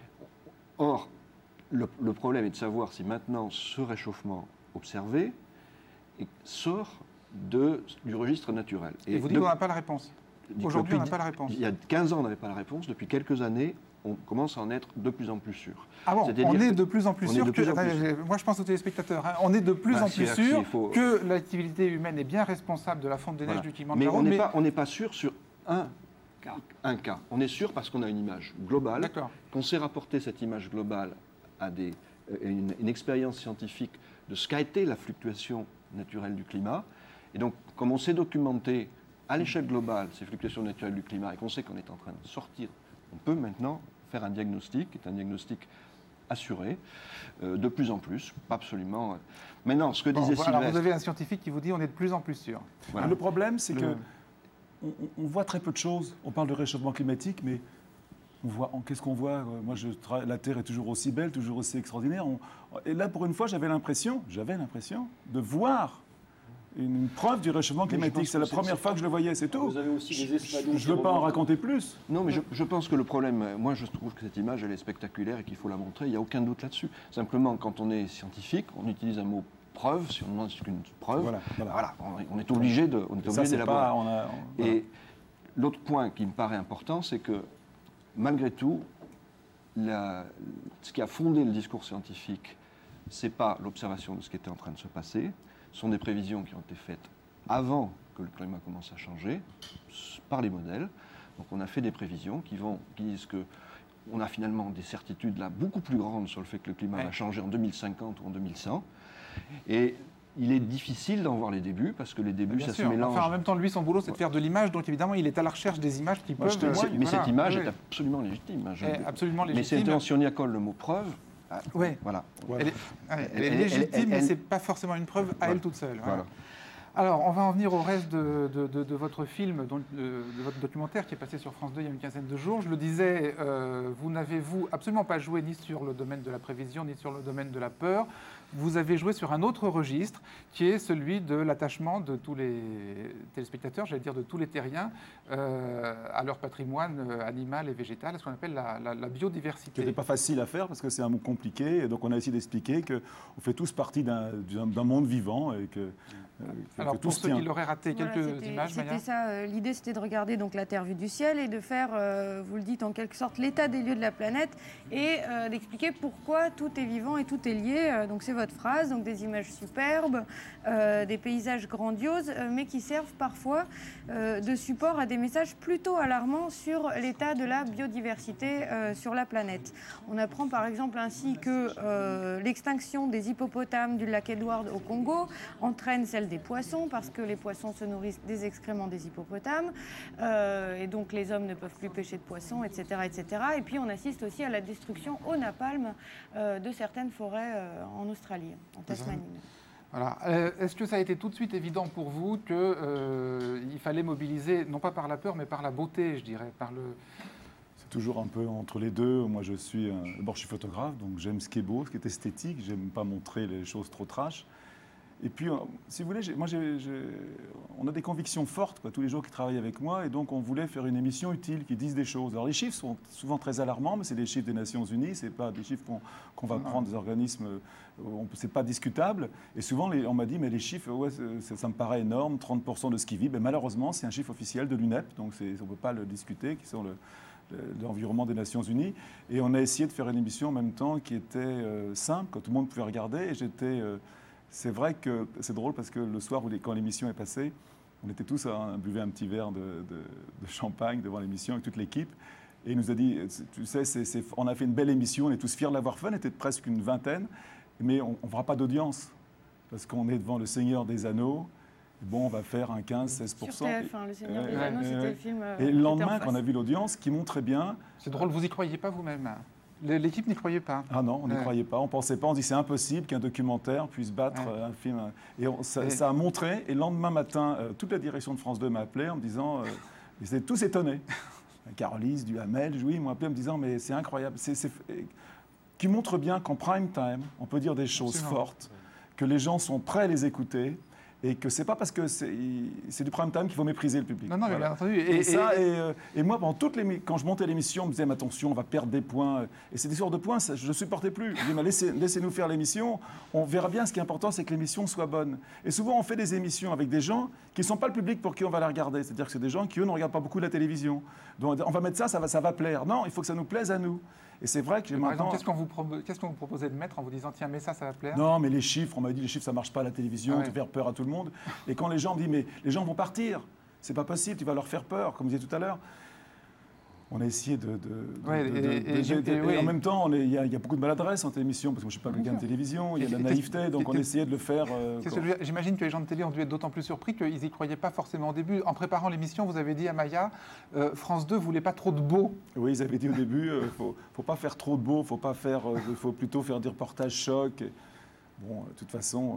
Or, le problème est de savoir si maintenant ce réchauffement observé sort du registre naturel. Et vous dites qu'on n'a pas la réponse. Aujourd'hui, on n'a pas la réponse. Il y a 15 ans, on n'avait pas la réponse. Depuis quelques années, on commence à en être de plus en plus sûr. Ah bon, on est de plus en plus sûr que... Moi, je pense aux téléspectateurs. On est de plus en plus sûr que l'activité humaine est bien responsable de la fonte des neiges du Kilimandjaro. Mais on n'est pas sûr sur un cas. On est sûr parce qu'on a une image globale, qu'on sait rapporter cette image globale à une expérience scientifique de ce qu'a été la fluctuation naturelle du climat. Et donc, comme on sait documenter à l'échelle globale ces fluctuations naturelles du climat et qu'on sait qu'on est en train de sortir, on peut maintenant faire un diagnostic, qui est un diagnostic assuré, de plus en plus, pas absolument. Maintenant, ce que disait alors Sylvestre... vous avez un scientifique qui vous dit on est de plus en plus sûr. Voilà. Le problème, c'est que on voit très peu de choses. On parle de réchauffement climatique, mais qu'est-ce qu'on voit? Moi, la Terre est toujours aussi belle, toujours aussi extraordinaire. Et là, pour une fois, j'avais l'impression de voir une preuve du réchauffement climatique. C'est la première fois que je le voyais, c'est tout. Vous avez aussi des espadons. Je ne veux pas en raconter plus. Non, mais je pense que le problème, moi je trouve que cette image, elle est spectaculaire et qu'il faut la montrer, il n'y a aucun doute là-dessus. Simplement, quand on est scientifique, on utilise un mot preuve, si on demande ce qu'une preuve, voilà, on est obligé d'élaborer. Et l'autre point qui me paraît important, c'est que malgré tout, ce qui a fondé le discours scientifique, ce n'est pas l'observation de ce qui était en train de se passer, ce sont des prévisions qui ont été faites avant que le climat commence à changer, par les modèles. Donc on a fait des prévisions qui disent qu'on a finalement des certitudes là beaucoup plus grandes sur le fait que le climat va changer en 2050 ou en 2100. Et il est difficile d'en voir les débuts, parce que les débuts, ça se mélange. Enfin, en même temps, lui, son boulot, c'est de faire de l'image, donc évidemment, il est à la recherche des images qui peuvent... Mais cette image est absolument légitime. Absolument légitime. Mais c'est intéressant, si on y accole le mot preuve... Oui, voilà. Elle est légitime, mais ce n'est pas forcément une preuve à elle toute seule. Voilà. Alors, on va en venir au reste de votre film, de votre documentaire qui est passé sur France 2 il y a une quinzaine de jours. Je le disais, vous n'avez absolument pas joué ni sur le domaine de la prévision, ni sur le domaine de la peur. Vous avez joué sur un autre registre, qui est celui de l'attachement de tous les téléspectateurs, j'allais dire de tous les terriens, à leur patrimoine animal et végétal, à ce qu'on appelle la biodiversité. Ce n'était pas facile à faire, parce que c'est un mot compliqué, et donc on a essayé d'expliquer qu'on fait tous partie d'un monde vivant, et que... Alors, pour ceux qui l'auraient raté, quelques images, Maya. C'était ça, l'idée c'était de regarder donc la Terre vue du ciel et de faire, vous le dites en quelque sorte, l'état des lieux de la planète et d'expliquer pourquoi tout est vivant et tout est lié. Donc c'est votre phrase, donc des images superbes, des paysages grandioses, mais qui servent parfois de support à des messages plutôt alarmants sur l'état de la biodiversité sur la planète. On apprend par exemple ainsi que l'extinction des hippopotames du lac Edward au Congo entraîne celle des poissons, parce que les poissons se nourrissent des excréments des hippopotames, et donc les hommes ne peuvent plus pêcher de poissons, etc., etc. Et puis on assiste aussi à la destruction au napalm de certaines forêts en Australie, en Tasmanie. Voilà. Est-ce que ça a été tout de suite évident pour vous qu'il fallait mobiliser, non pas par la peur, mais par la beauté, je dirais, par le... C'est toujours un peu entre les deux. Moi, d'abord, je suis photographe, donc j'aime ce qui est beau, ce qui est esthétique. J'aime pas montrer les choses trop trash. Et puis, si vous voulez, on a des convictions fortes, quoi, tous les gens qui travaillent avec moi, et donc on voulait faire une émission utile, qui dise des choses. Alors les chiffres sont souvent très alarmants, mais c'est des chiffres des Nations Unies, c'est pas des chiffres qu'on va prendre des organismes, c'est pas discutable. Et souvent, on m'a dit, mais les chiffres, ça me paraît énorme, 30% de ce qui vit. Mais malheureusement, c'est un chiffre officiel de l'UNEP, donc on ne peut pas le discuter, qui sont l'environnement des Nations Unies. Et on a essayé de faire une émission en même temps qui était simple, que tout le monde pouvait regarder, et c'est vrai que c'est drôle parce que le soir, quand l'émission est passée, on était tous à buvait un petit verre de champagne devant l'émission avec toute l'équipe. Et il nous a dit, tu sais, on a fait une belle émission, on est tous fiers de l'avoir fait, on était presque une vingtaine, mais on ne fera pas d'audience parce qu'on est devant le Seigneur des Anneaux. Bon, on va faire un 15-16%. Sur TF1, le Seigneur des Anneaux, c'était le film. Et le lendemain, quand on a vu l'audience, qui montrait bien... C'est drôle, vous n'y croyez pas vous-même? L'équipe n'y croyait pas. Ah non, on n'y croyait pas. On ne pensait pas. On dit c'est impossible qu'un documentaire puisse battre un film. Et ça a montré. Et le lendemain matin, toute la direction de France 2 m'a appelé en me disant... ils étaient tous étonnés. Carolise, Duhamel, ils m'ont appelé en me disant mais c'est incroyable. Qui montre bien qu'en prime time, on peut dire des choses fortes, que les gens sont prêts à les écouter. Et que c'est pas parce que c'est du prime time qu'il faut mépriser le public. Non, non, bien entendu. Et moi, pendant quand je montais l'émission, on me disait, mais attention, on va perdre des points. Et ces histoires de points, je ne supportais plus. Je dis, mais laissez-nous faire l'émission. On verra bien. Ce qui est important, c'est que l'émission soit bonne. Et souvent, on fait des émissions avec des gens qui ne sont pas le public pour qui on va la regarder. C'est-à-dire que c'est des gens qui, eux, ne regardent pas beaucoup la télévision. Donc, on va mettre ça va plaire. Non, il faut que ça nous plaise à nous. Et c'est vrai que par exemple, qu'est-ce qu'on vous proposait de mettre en vous disant tiens, mais ça va plaire? Non, mais les chiffres, on m'a dit les chiffres, ça marche pas à la télévision, tu faire peur à tout le monde. Et quand les gens me disent mais les gens vont partir, c'est pas possible, tu vas leur faire peur, comme vous disiez tout à l'heure. on a essayé et en même temps, il y a beaucoup de maladresse en télévision, parce que moi je ne suis pas quelqu'un de télévision, il y a de la naïveté, donc on essayait de le faire. J'imagine que les gens de télé ont dû être d'autant plus surpris qu'ils n'y croyaient pas forcément au début. En préparant l'émission, vous avez dit à Maya, France 2 ne voulait pas trop de beau. Oui, ils avaient dit au début, il ne faut pas faire trop de beau, il faut plutôt faire des reportages chocs. Bon, de toute façon...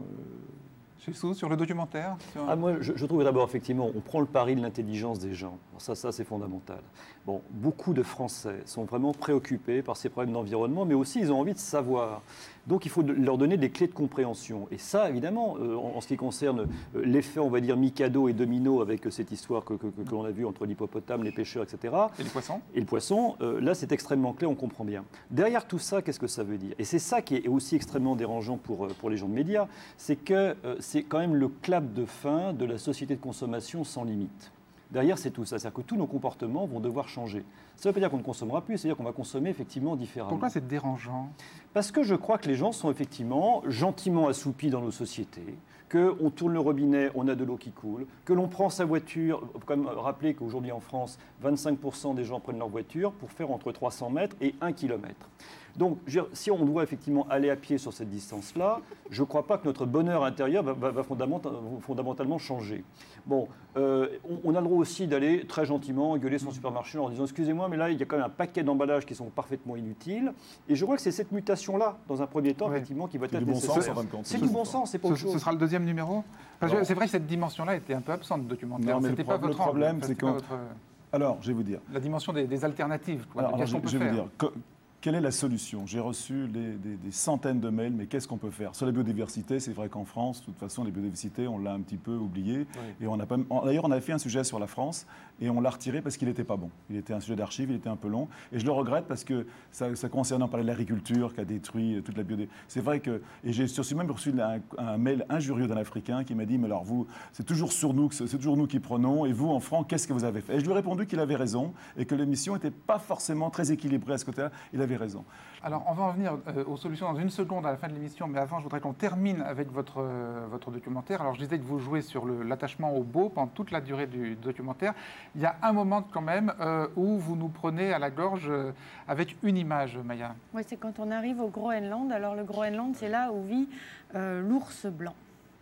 Sur le documentaire Moi, je trouve d'abord, effectivement, on prend le pari de l'intelligence des gens. Alors ça c'est fondamental. Bon, beaucoup de Français sont vraiment préoccupés par ces problèmes d'environnement, mais aussi ils ont envie de savoir. Donc il faut leur donner des clés de compréhension. Et ça, évidemment, en ce qui concerne l'effet, on va dire, Mikado et domino avec cette histoire que l'on a vue entre l'hippopotame, les pêcheurs, etc. Et les poissons. Et le poisson, là c'est extrêmement clair, on comprend bien. Derrière tout ça, qu'est-ce que ça veut dire? Et c'est ça qui est aussi extrêmement dérangeant pour les gens de médias, c'est que c'est quand même le clap de fin de la société de consommation sans limite. Derrière, c'est tout ça. C'est-à-dire que tous nos comportements vont devoir changer. Ça ne veut pas dire qu'on ne consommera plus, c'est-à-dire qu'on va consommer effectivement différemment. Pourquoi c'est dérangeant? Parce que je crois que les gens sont effectivement gentiment assoupis dans nos sociétés, qu'on tourne le robinet, on a de l'eau qui coule, que l'on prend sa voiture. Il faut quand même rappeler qu'aujourd'hui en France, 25% des gens prennent leur voiture pour faire entre 300 mètres et 1 km. Donc, si on doit effectivement aller à pied sur cette distance-là, je ne crois pas que notre bonheur intérieur va fondamentalement changer. Bon, on a le droit aussi d'aller très gentiment gueuler son supermarché en disant « Excusez-moi, mais là, il y a quand même un paquet d'emballages qui sont parfaitement inutiles. » Et je crois que c'est cette mutation-là, dans un premier temps, effectivement, qui va être nécessaire. C'est du bon sens, c'est pas autre chose. Ce sera le deuxième numéro? C'est vrai que cette dimension-là était un peu absente du documentaire. C'était pas votre problème, c'est que... Alors, je vais vous dire. La dimension des alternatives. Qu'est-ce qu'on peut faire? Quelle est la solution? J'ai reçu des centaines de mails, mais qu'est-ce qu'on peut faire? Sur la biodiversité, c'est vrai qu'en France, de toute façon, la biodiversité, on l'a un petit peu oublié. Oui. Et d'ailleurs, on avait fait un sujet sur la France, et on l'a retiré parce qu'il n'était pas bon. Il était un sujet d'archives, il était un peu long. Et je le regrette parce que ça concerne, on parlait de l'agriculture qui a détruit toute la biodiversité. C'est vrai que... Et j'ai même reçu un mail injurieux d'un Africain qui m'a dit, mais alors vous, c'est toujours nous qui prenons, et vous, en France, qu'est-ce que vous avez fait? Et je lui ai répondu qu'il avait raison, et que l'émission n'était pas forcément très équilibrée à ce côté-là. Il avait raison. Alors, on va en venir aux solutions dans une seconde à la fin de l'émission, mais avant, je voudrais qu'on termine avec votre documentaire. Alors, je disais que vous jouez sur l'attachement au beau pendant toute la durée du documentaire. Il y a un moment quand même où vous nous prenez à la gorge avec une image, Maya. Oui, c'est quand on arrive au Groenland. Alors, le Groenland, c'est là où vit l'ours blanc.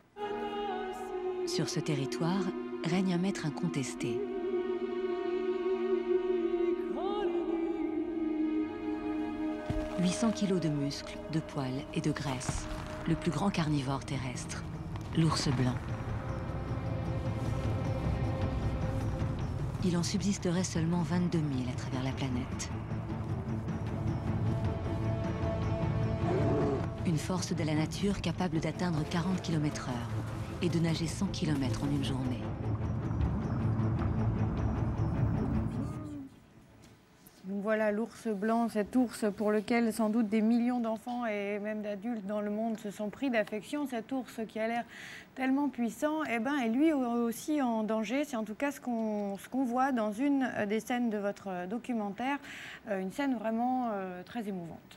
Sur ce territoire règne un maître incontesté. « 800 kilos de muscles, de poils et de graisse. Le plus grand carnivore terrestre, l'ours blanc. Il en subsisterait seulement 22 000 à travers la planète. Une force de la nature capable d'atteindre 40 km/h et de nager 100 km en une journée. Voilà l'ours blanc, cet ours pour lequel sans doute des millions d'enfants et même d'adultes dans le monde se sont pris d'affection. Cet ours qui a l'air tellement puissant, est lui aussi en danger. C'est en tout cas ce qu'on voit dans une des scènes de votre documentaire, une scène vraiment très émouvante.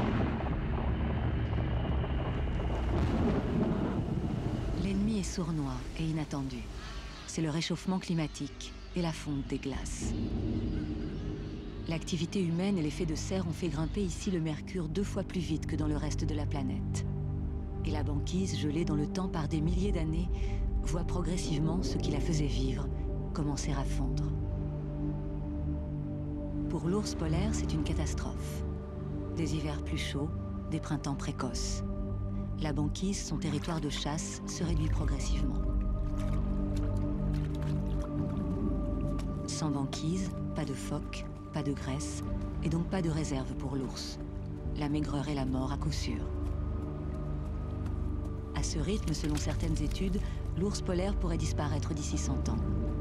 L'ennemi est sournois et inattendu. C'est le réchauffement climatique et la fonte des glaces. L'activité humaine et l'effet de serre ont fait grimper ici le mercure 2 fois plus vite que dans le reste de la planète. Et la banquise, gelée dans le temps par des milliers d'années, voit progressivement ce qui la faisait vivre commencer à fondre. Pour l'ours polaire, c'est une catastrophe. Des hivers plus chauds, des printemps précoces. La banquise, son territoire de chasse, se réduit progressivement. Sans banquise, pas de phoques, pas de graisse, et donc pas de réserve pour l'ours. La maigreur et la mort à coup sûr. À ce rythme, selon certaines études, l'ours polaire pourrait disparaître d'ici 100 ans.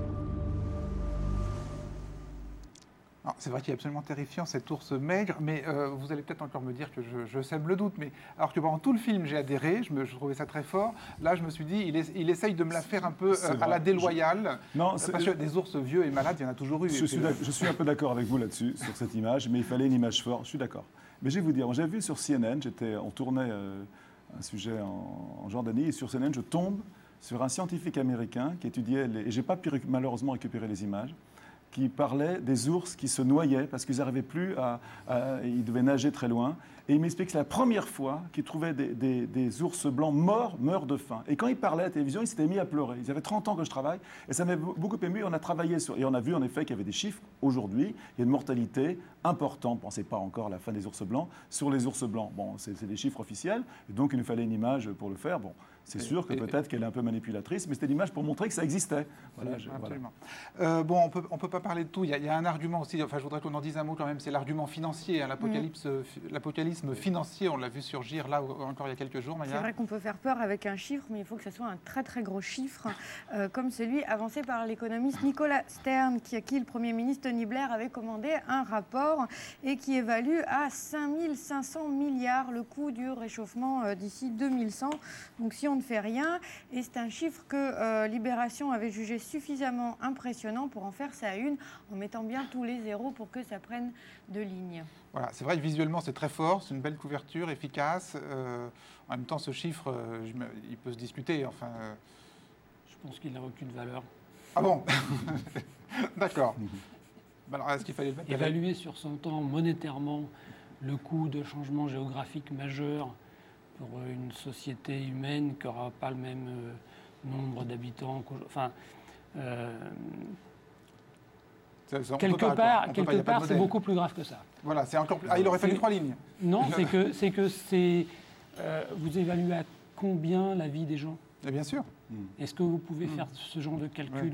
C'est vrai qu'il est absolument terrifiant, cet ours maigre, mais vous allez peut-être encore me dire que je sème le doute, mais alors que pendant tout le film, j'ai adhéré, je trouvais ça très fort, là, je me suis dit, il essaye de me la faire un peu à la déloyale, parce que des ours vieux et malades, il y en a toujours eu. Je suis un peu d'accord avec vous là-dessus, sur cette image, mais il fallait une image forte, je suis d'accord. Mais je vais vous dire, j'avais vu sur CNN, on tournait un sujet en Jordanie, et sur CNN, je tombe sur un scientifique américain qui étudiait, et je n'ai pas pu malheureusement récupérer les images, qui parlait des ours qui se noyaient parce qu'ils n'arrivaient plus ils devaient nager très loin. Et il m'explique que c'est la première fois qu'il trouvait des ours blancs morts de faim. Et quand il parlait à la télévision, il s'était mis à pleurer. Il y avait 30 ans que je travaille et ça m'a beaucoup ému. On a travaillé et on a vu en effet qu'il y avait des chiffres. Aujourd'hui, il y a une mortalité importante, bon, c'est pas encore la fin des ours blancs, sur les ours blancs. Bon, c'est des chiffres officiels, et donc il nous fallait une image pour le faire. Bon, c'est sûr que peut-être qu'elle est un peu manipulatrice, mais c'était l'image pour montrer que ça existait. Voilà, absolument. Voilà. Bon, on peut pas parler de tout. Il y a un argument aussi, enfin je voudrais qu'on en dise un mot quand même, c'est l'argument financier, hein, l'apocalypse financier, on l'a vu surgir là encore il y a quelques jours. C'est vrai qu'on peut faire peur avec un chiffre, mais il faut que ce soit un très très gros chiffre, comme celui avancé par l'économiste Nicolas Stern, à qui le Premier ministre Tony Blair avait commandé un rapport et qui évalue à 5 500 milliards le coût du réchauffement d'ici 2100. Donc si on ne fait rien, et c'est un chiffre que Libération avait jugé suffisamment impressionnant pour en faire sa une, en mettant bien tous les zéros pour que ça prenne de ligne. Voilà, c'est vrai que visuellement c'est très fort, c'est une belle couverture, efficace. En même temps, ce chiffre, il peut se discuter. Enfin, je pense qu'il n'a aucune valeur. Ah bon? D'accord. Alors, est-ce qu'il fallait le mettre évaluer sur son temps monétairement le coût de changements géographiques majeurs pour une société humaine qui n'aura pas le même nombre d'habitants. Enfin, quelque part, c'est beaucoup plus grave que ça. Voilà, c'est encore plus... il aurait fallu 3 lignes. Non, vous évaluez à combien la vie des gens? Et bien sûr. Est-ce que vous pouvez faire ce genre de calcul?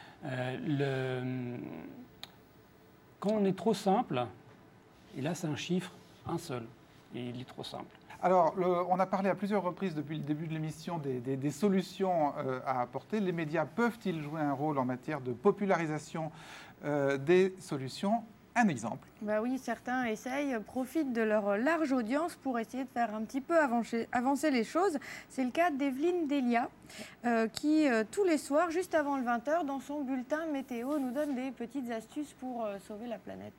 Quand on est trop simple, et là c'est un chiffre, un seul, et il est trop simple. Alors, on a parlé à plusieurs reprises depuis le début de l'émission des solutions à apporter. Les médias peuvent-ils jouer un rôle en matière de popularisation des solutions? Un exemple. Bah oui, certains essayent, profitent de leur large audience pour essayer de faire un petit peu avancer les choses. C'est le cas d'Evelyne Delia, qui, tous les soirs, juste avant le 20h, dans son bulletin météo, nous donne des petites astuces pour sauver la planète.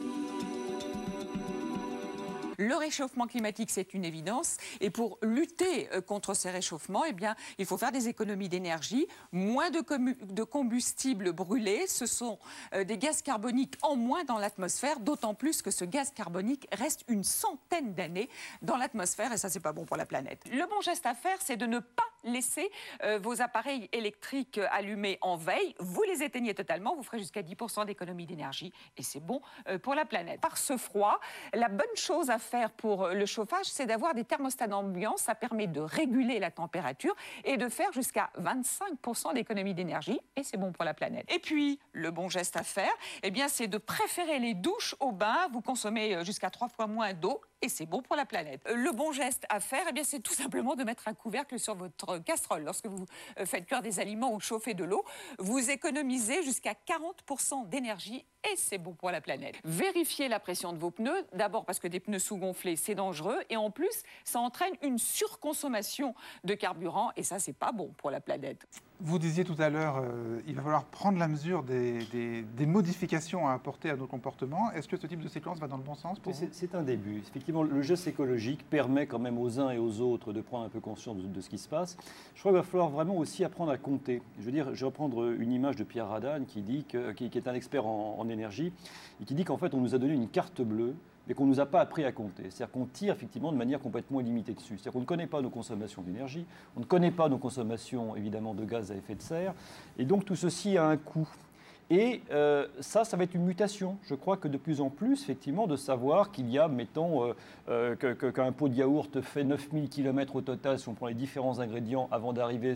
Le réchauffement climatique, c'est une évidence. Et pour lutter contre ces réchauffements, eh bien, il faut faire des économies d'énergie, moins de combustibles brûlés. Ce sont des gaz carboniques en moins dans l'atmosphère, d'autant plus que ce gaz carbonique reste une centaine d'années dans l'atmosphère. Et ça, c'est pas bon pour la planète. Le bon geste à faire, c'est de ne pas laisser vos appareils électriques allumés en veille. Vous les éteignez totalement, vous ferez jusqu'à 10% d'économie d'énergie. Et c'est bon pour la planète. Par ce froid, la bonne chose à faire pour le chauffage, c'est d'avoir des thermostats d'ambiance. Ça permet de réguler la température et de faire jusqu'à 25% d'économie d'énergie. Et c'est bon pour la planète. Et puis, le bon geste à faire, eh bien, c'est de préférer les douches au bain. Vous consommez jusqu'à 3 fois moins d'eau. Et c'est bon pour la planète. Le bon geste à faire, eh bien, c'est tout simplement de mettre un couvercle sur votre casserole. Lorsque vous faites cuire des aliments ou chauffer de l'eau, vous économisez jusqu'à 40% d'énergie et c'est bon pour la planète. Vérifiez la pression de vos pneus, d'abord parce que des pneus sous-gonflés, c'est dangereux, et en plus, ça entraîne une surconsommation de carburant, et ça, c'est pas bon pour la planète. Vous disiez tout à l'heure, il va falloir prendre la mesure des modifications à apporter à nos comportements. Est-ce que ce type de séquence va dans le bon sens pour vous ? C'est un début. Effectivement, le geste écologique permet quand même aux uns et aux autres de prendre un peu conscience de ce qui se passe. Je crois qu'il va falloir vraiment aussi apprendre à compter. Je veux dire, je vais reprendre une image de Pierre Radin qui est un expert en énergie, et qui dit qu'en fait, on nous a donné une carte bleue, mais qu'on ne nous a pas appris à compter. C'est-à-dire qu'on tire effectivement de manière complètement illimitée dessus. C'est-à-dire qu'on ne connaît pas nos consommations d'énergie, on ne connaît pas nos consommations évidemment de gaz à effet de serre, et donc tout ceci a un coût. Et ça va être une mutation. Je crois que de plus en plus, effectivement, de savoir qu'il y a, mettons, qu'un pot de yaourt fait 9000 km au total, si on prend les différents ingrédients avant d'arriver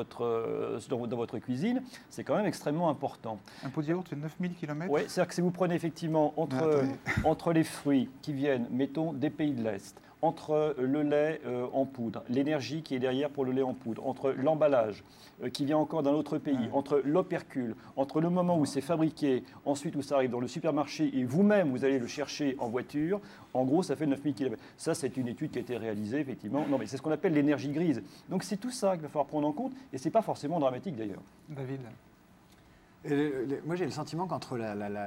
dans votre cuisine, c'est quand même extrêmement important. Un pot de yaourt fait 9000 km ? Oui, c'est-à-dire que si vous prenez effectivement entre les fruits qui viennent, mettons, des pays de l'Est, entre le lait en poudre, l'énergie qui est derrière pour le lait en poudre, entre l'emballage qui vient encore d'un autre pays, entre l'opercule, entre le moment où c'est fabriqué, ensuite où ça arrive dans le supermarché et vous-même vous allez le chercher en voiture, en gros ça fait 9000 km. Ça c'est une étude qui a été réalisée effectivement. Non mais c'est ce qu'on appelle l'énergie grise. Donc c'est tout ça qu'il va falloir prendre en compte et c'est pas forcément dramatique d'ailleurs. David ? Moi, j'ai le sentiment qu'entre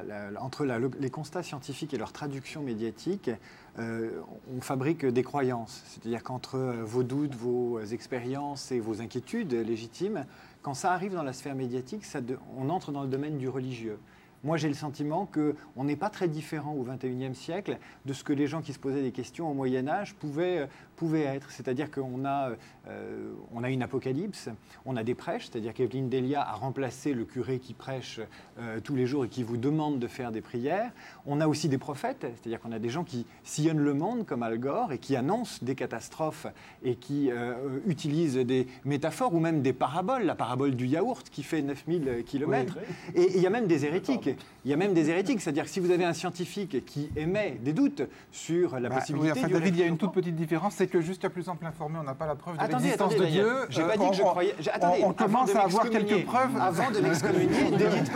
les constats scientifiques et leur traduction médiatique, on fabrique des croyances. C'est-à-dire qu'entre vos doutes, vos expériences et vos inquiétudes légitimes, quand ça arrive dans la sphère médiatique, on entre dans le domaine du religieux. Moi, j'ai le sentiment qu'on n'est pas très différent au XXIe siècle de ce que les gens qui se posaient des questions au Moyen-Âge pouvaient être. C'est-à-dire qu'on a une apocalypse, on a des prêches, c'est-à-dire qu'Evelyne Delia a remplacé le curé qui prêche tous les jours et qui vous demande de faire des prières. On a aussi des prophètes, c'est-à-dire qu'on a des gens qui sillonnent le monde comme Al Gore et qui annoncent des catastrophes et qui utilisent des métaphores ou même des paraboles, la parabole du yaourt qui fait 9000 km. Oui. Et il y a même des hérétiques. Il y a même des hérétiques, c'est-à-dire que si vous avez un scientifique qui émet des doutes sur la possibilité... Oui, enfin, David, il y a une toute petite différence, c'est que jusqu'à plus ample informé, on n'a pas la preuve de l'existence de Dieu. J'ai pas dit que je croyais... Attendez, on commence à avoir quelques preuves. Avant de l'excommunier,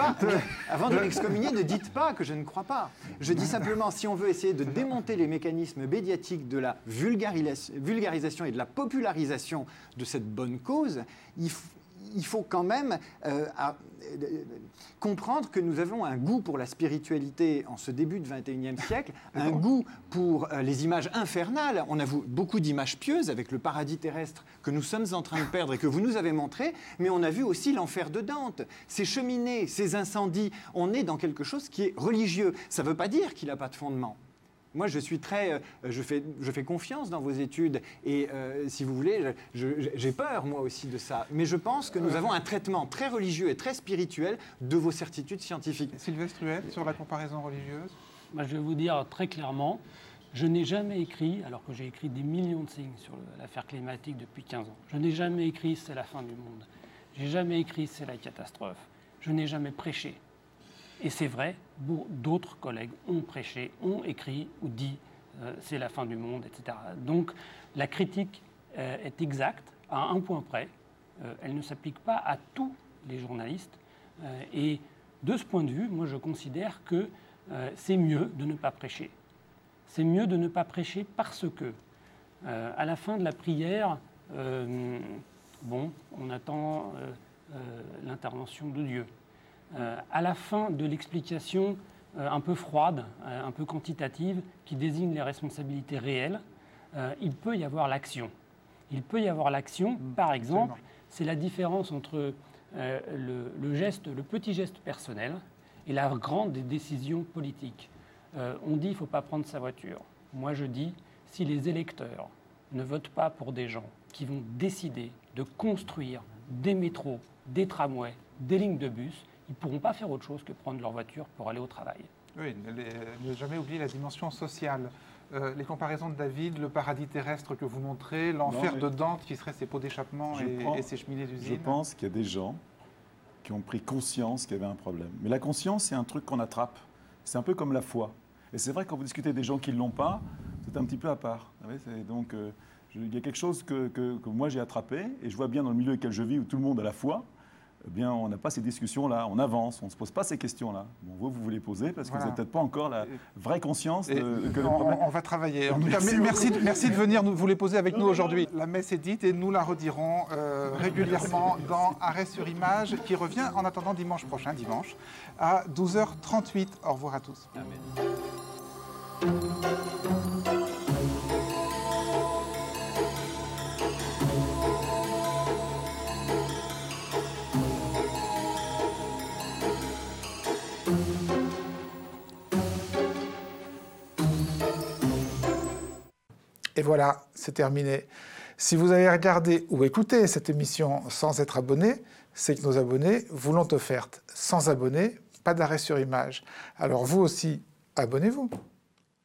ne dites pas que je ne crois pas. Je dis simplement, si on veut essayer de démonter les mécanismes médiatiques de la vulgarisation et de la popularisation de cette bonne cause, il faut quand même comprendre que nous avons un goût pour la spiritualité en ce début du XXIe siècle, un goût pour les images infernales. On a vu beaucoup d'images pieuses avec le paradis terrestre que nous sommes en train de perdre et que vous nous avez montré, mais on a vu aussi l'enfer de Dante, ces cheminées, ces incendies. On est dans quelque chose qui est religieux. Ça ne veut pas dire qu'il n'a pas de fondement. Moi, je fais confiance dans vos études et, si vous voulez, j'ai peur, moi aussi, de ça. Mais je pense que nous avons un traitement très religieux et très spirituel de vos certitudes scientifiques. Sylvestre Huet, sur la comparaison religieuse? Moi, je vais vous dire très clairement, je n'ai jamais écrit, alors que j'ai écrit des millions de signes sur l'affaire climatique depuis 15 ans, je n'ai jamais écrit « c'est la fin du monde ». J'ai jamais écrit « c'est la catastrophe ». Je n'ai jamais prêché. Et c'est vrai, d'autres collègues ont prêché, ont écrit ou dit c'est la fin du monde, etc. Donc la critique est exacte à un point près. Elle ne s'applique pas à tous les journalistes. Et de ce point de vue, moi je considère que c'est mieux de ne pas prêcher. C'est mieux de ne pas prêcher parce que à la fin de la prière, on attend l'intervention de Dieu. À la fin de l'explication un peu froide, un peu quantitative, qui désigne les responsabilités réelles, il peut y avoir l'action. Il peut y avoir l'action, par exemple, c'est la différence entre le petit geste personnel et la grande décision politique. On dit qu'il ne faut pas prendre sa voiture. Moi, je dis, si les électeurs ne votent pas pour des gens qui vont décider de construire des métros, des tramways, des lignes de bus, ils ne pourront pas faire autre chose que prendre leur voiture pour aller au travail. Oui, ne jamais oublier la dimension sociale. Les comparaisons de David, le paradis terrestre que vous montrez, l'enfer de Dante qui serait ses pots d'échappement et ses cheminées d'usine. Je pense qu'il y a des gens qui ont pris conscience qu'il y avait un problème. Mais la conscience, c'est un truc qu'on attrape. C'est un peu comme la foi. Et c'est vrai que quand vous discutez des gens qui ne l'ont pas, c'est un petit peu à part. Donc, il y a quelque chose que moi j'ai attrapé, et je vois bien dans le milieu auquel je vis, où tout le monde a la foi. Eh bien, on n'a pas ces discussions-là, on avance, on ne se pose pas ces questions-là. Bon, vous les posez parce que vous n'avez peut-être pas encore la vraie conscience que le problème... On va travailler. En tout cas, merci de venir vous les poser avec nous aujourd'hui. La messe est dite et nous la redirons régulièrement dans Arrêt sur Image, qui revient en attendant dimanche prochain, à 12h38. Au revoir à tous. Amen. Et voilà, c'est terminé. Si vous avez regardé ou écouté cette émission sans être abonné, c'est que nos abonnés vous l'ont offerte. Sans abonné, pas d'arrêt sur image. Alors vous aussi, abonnez-vous.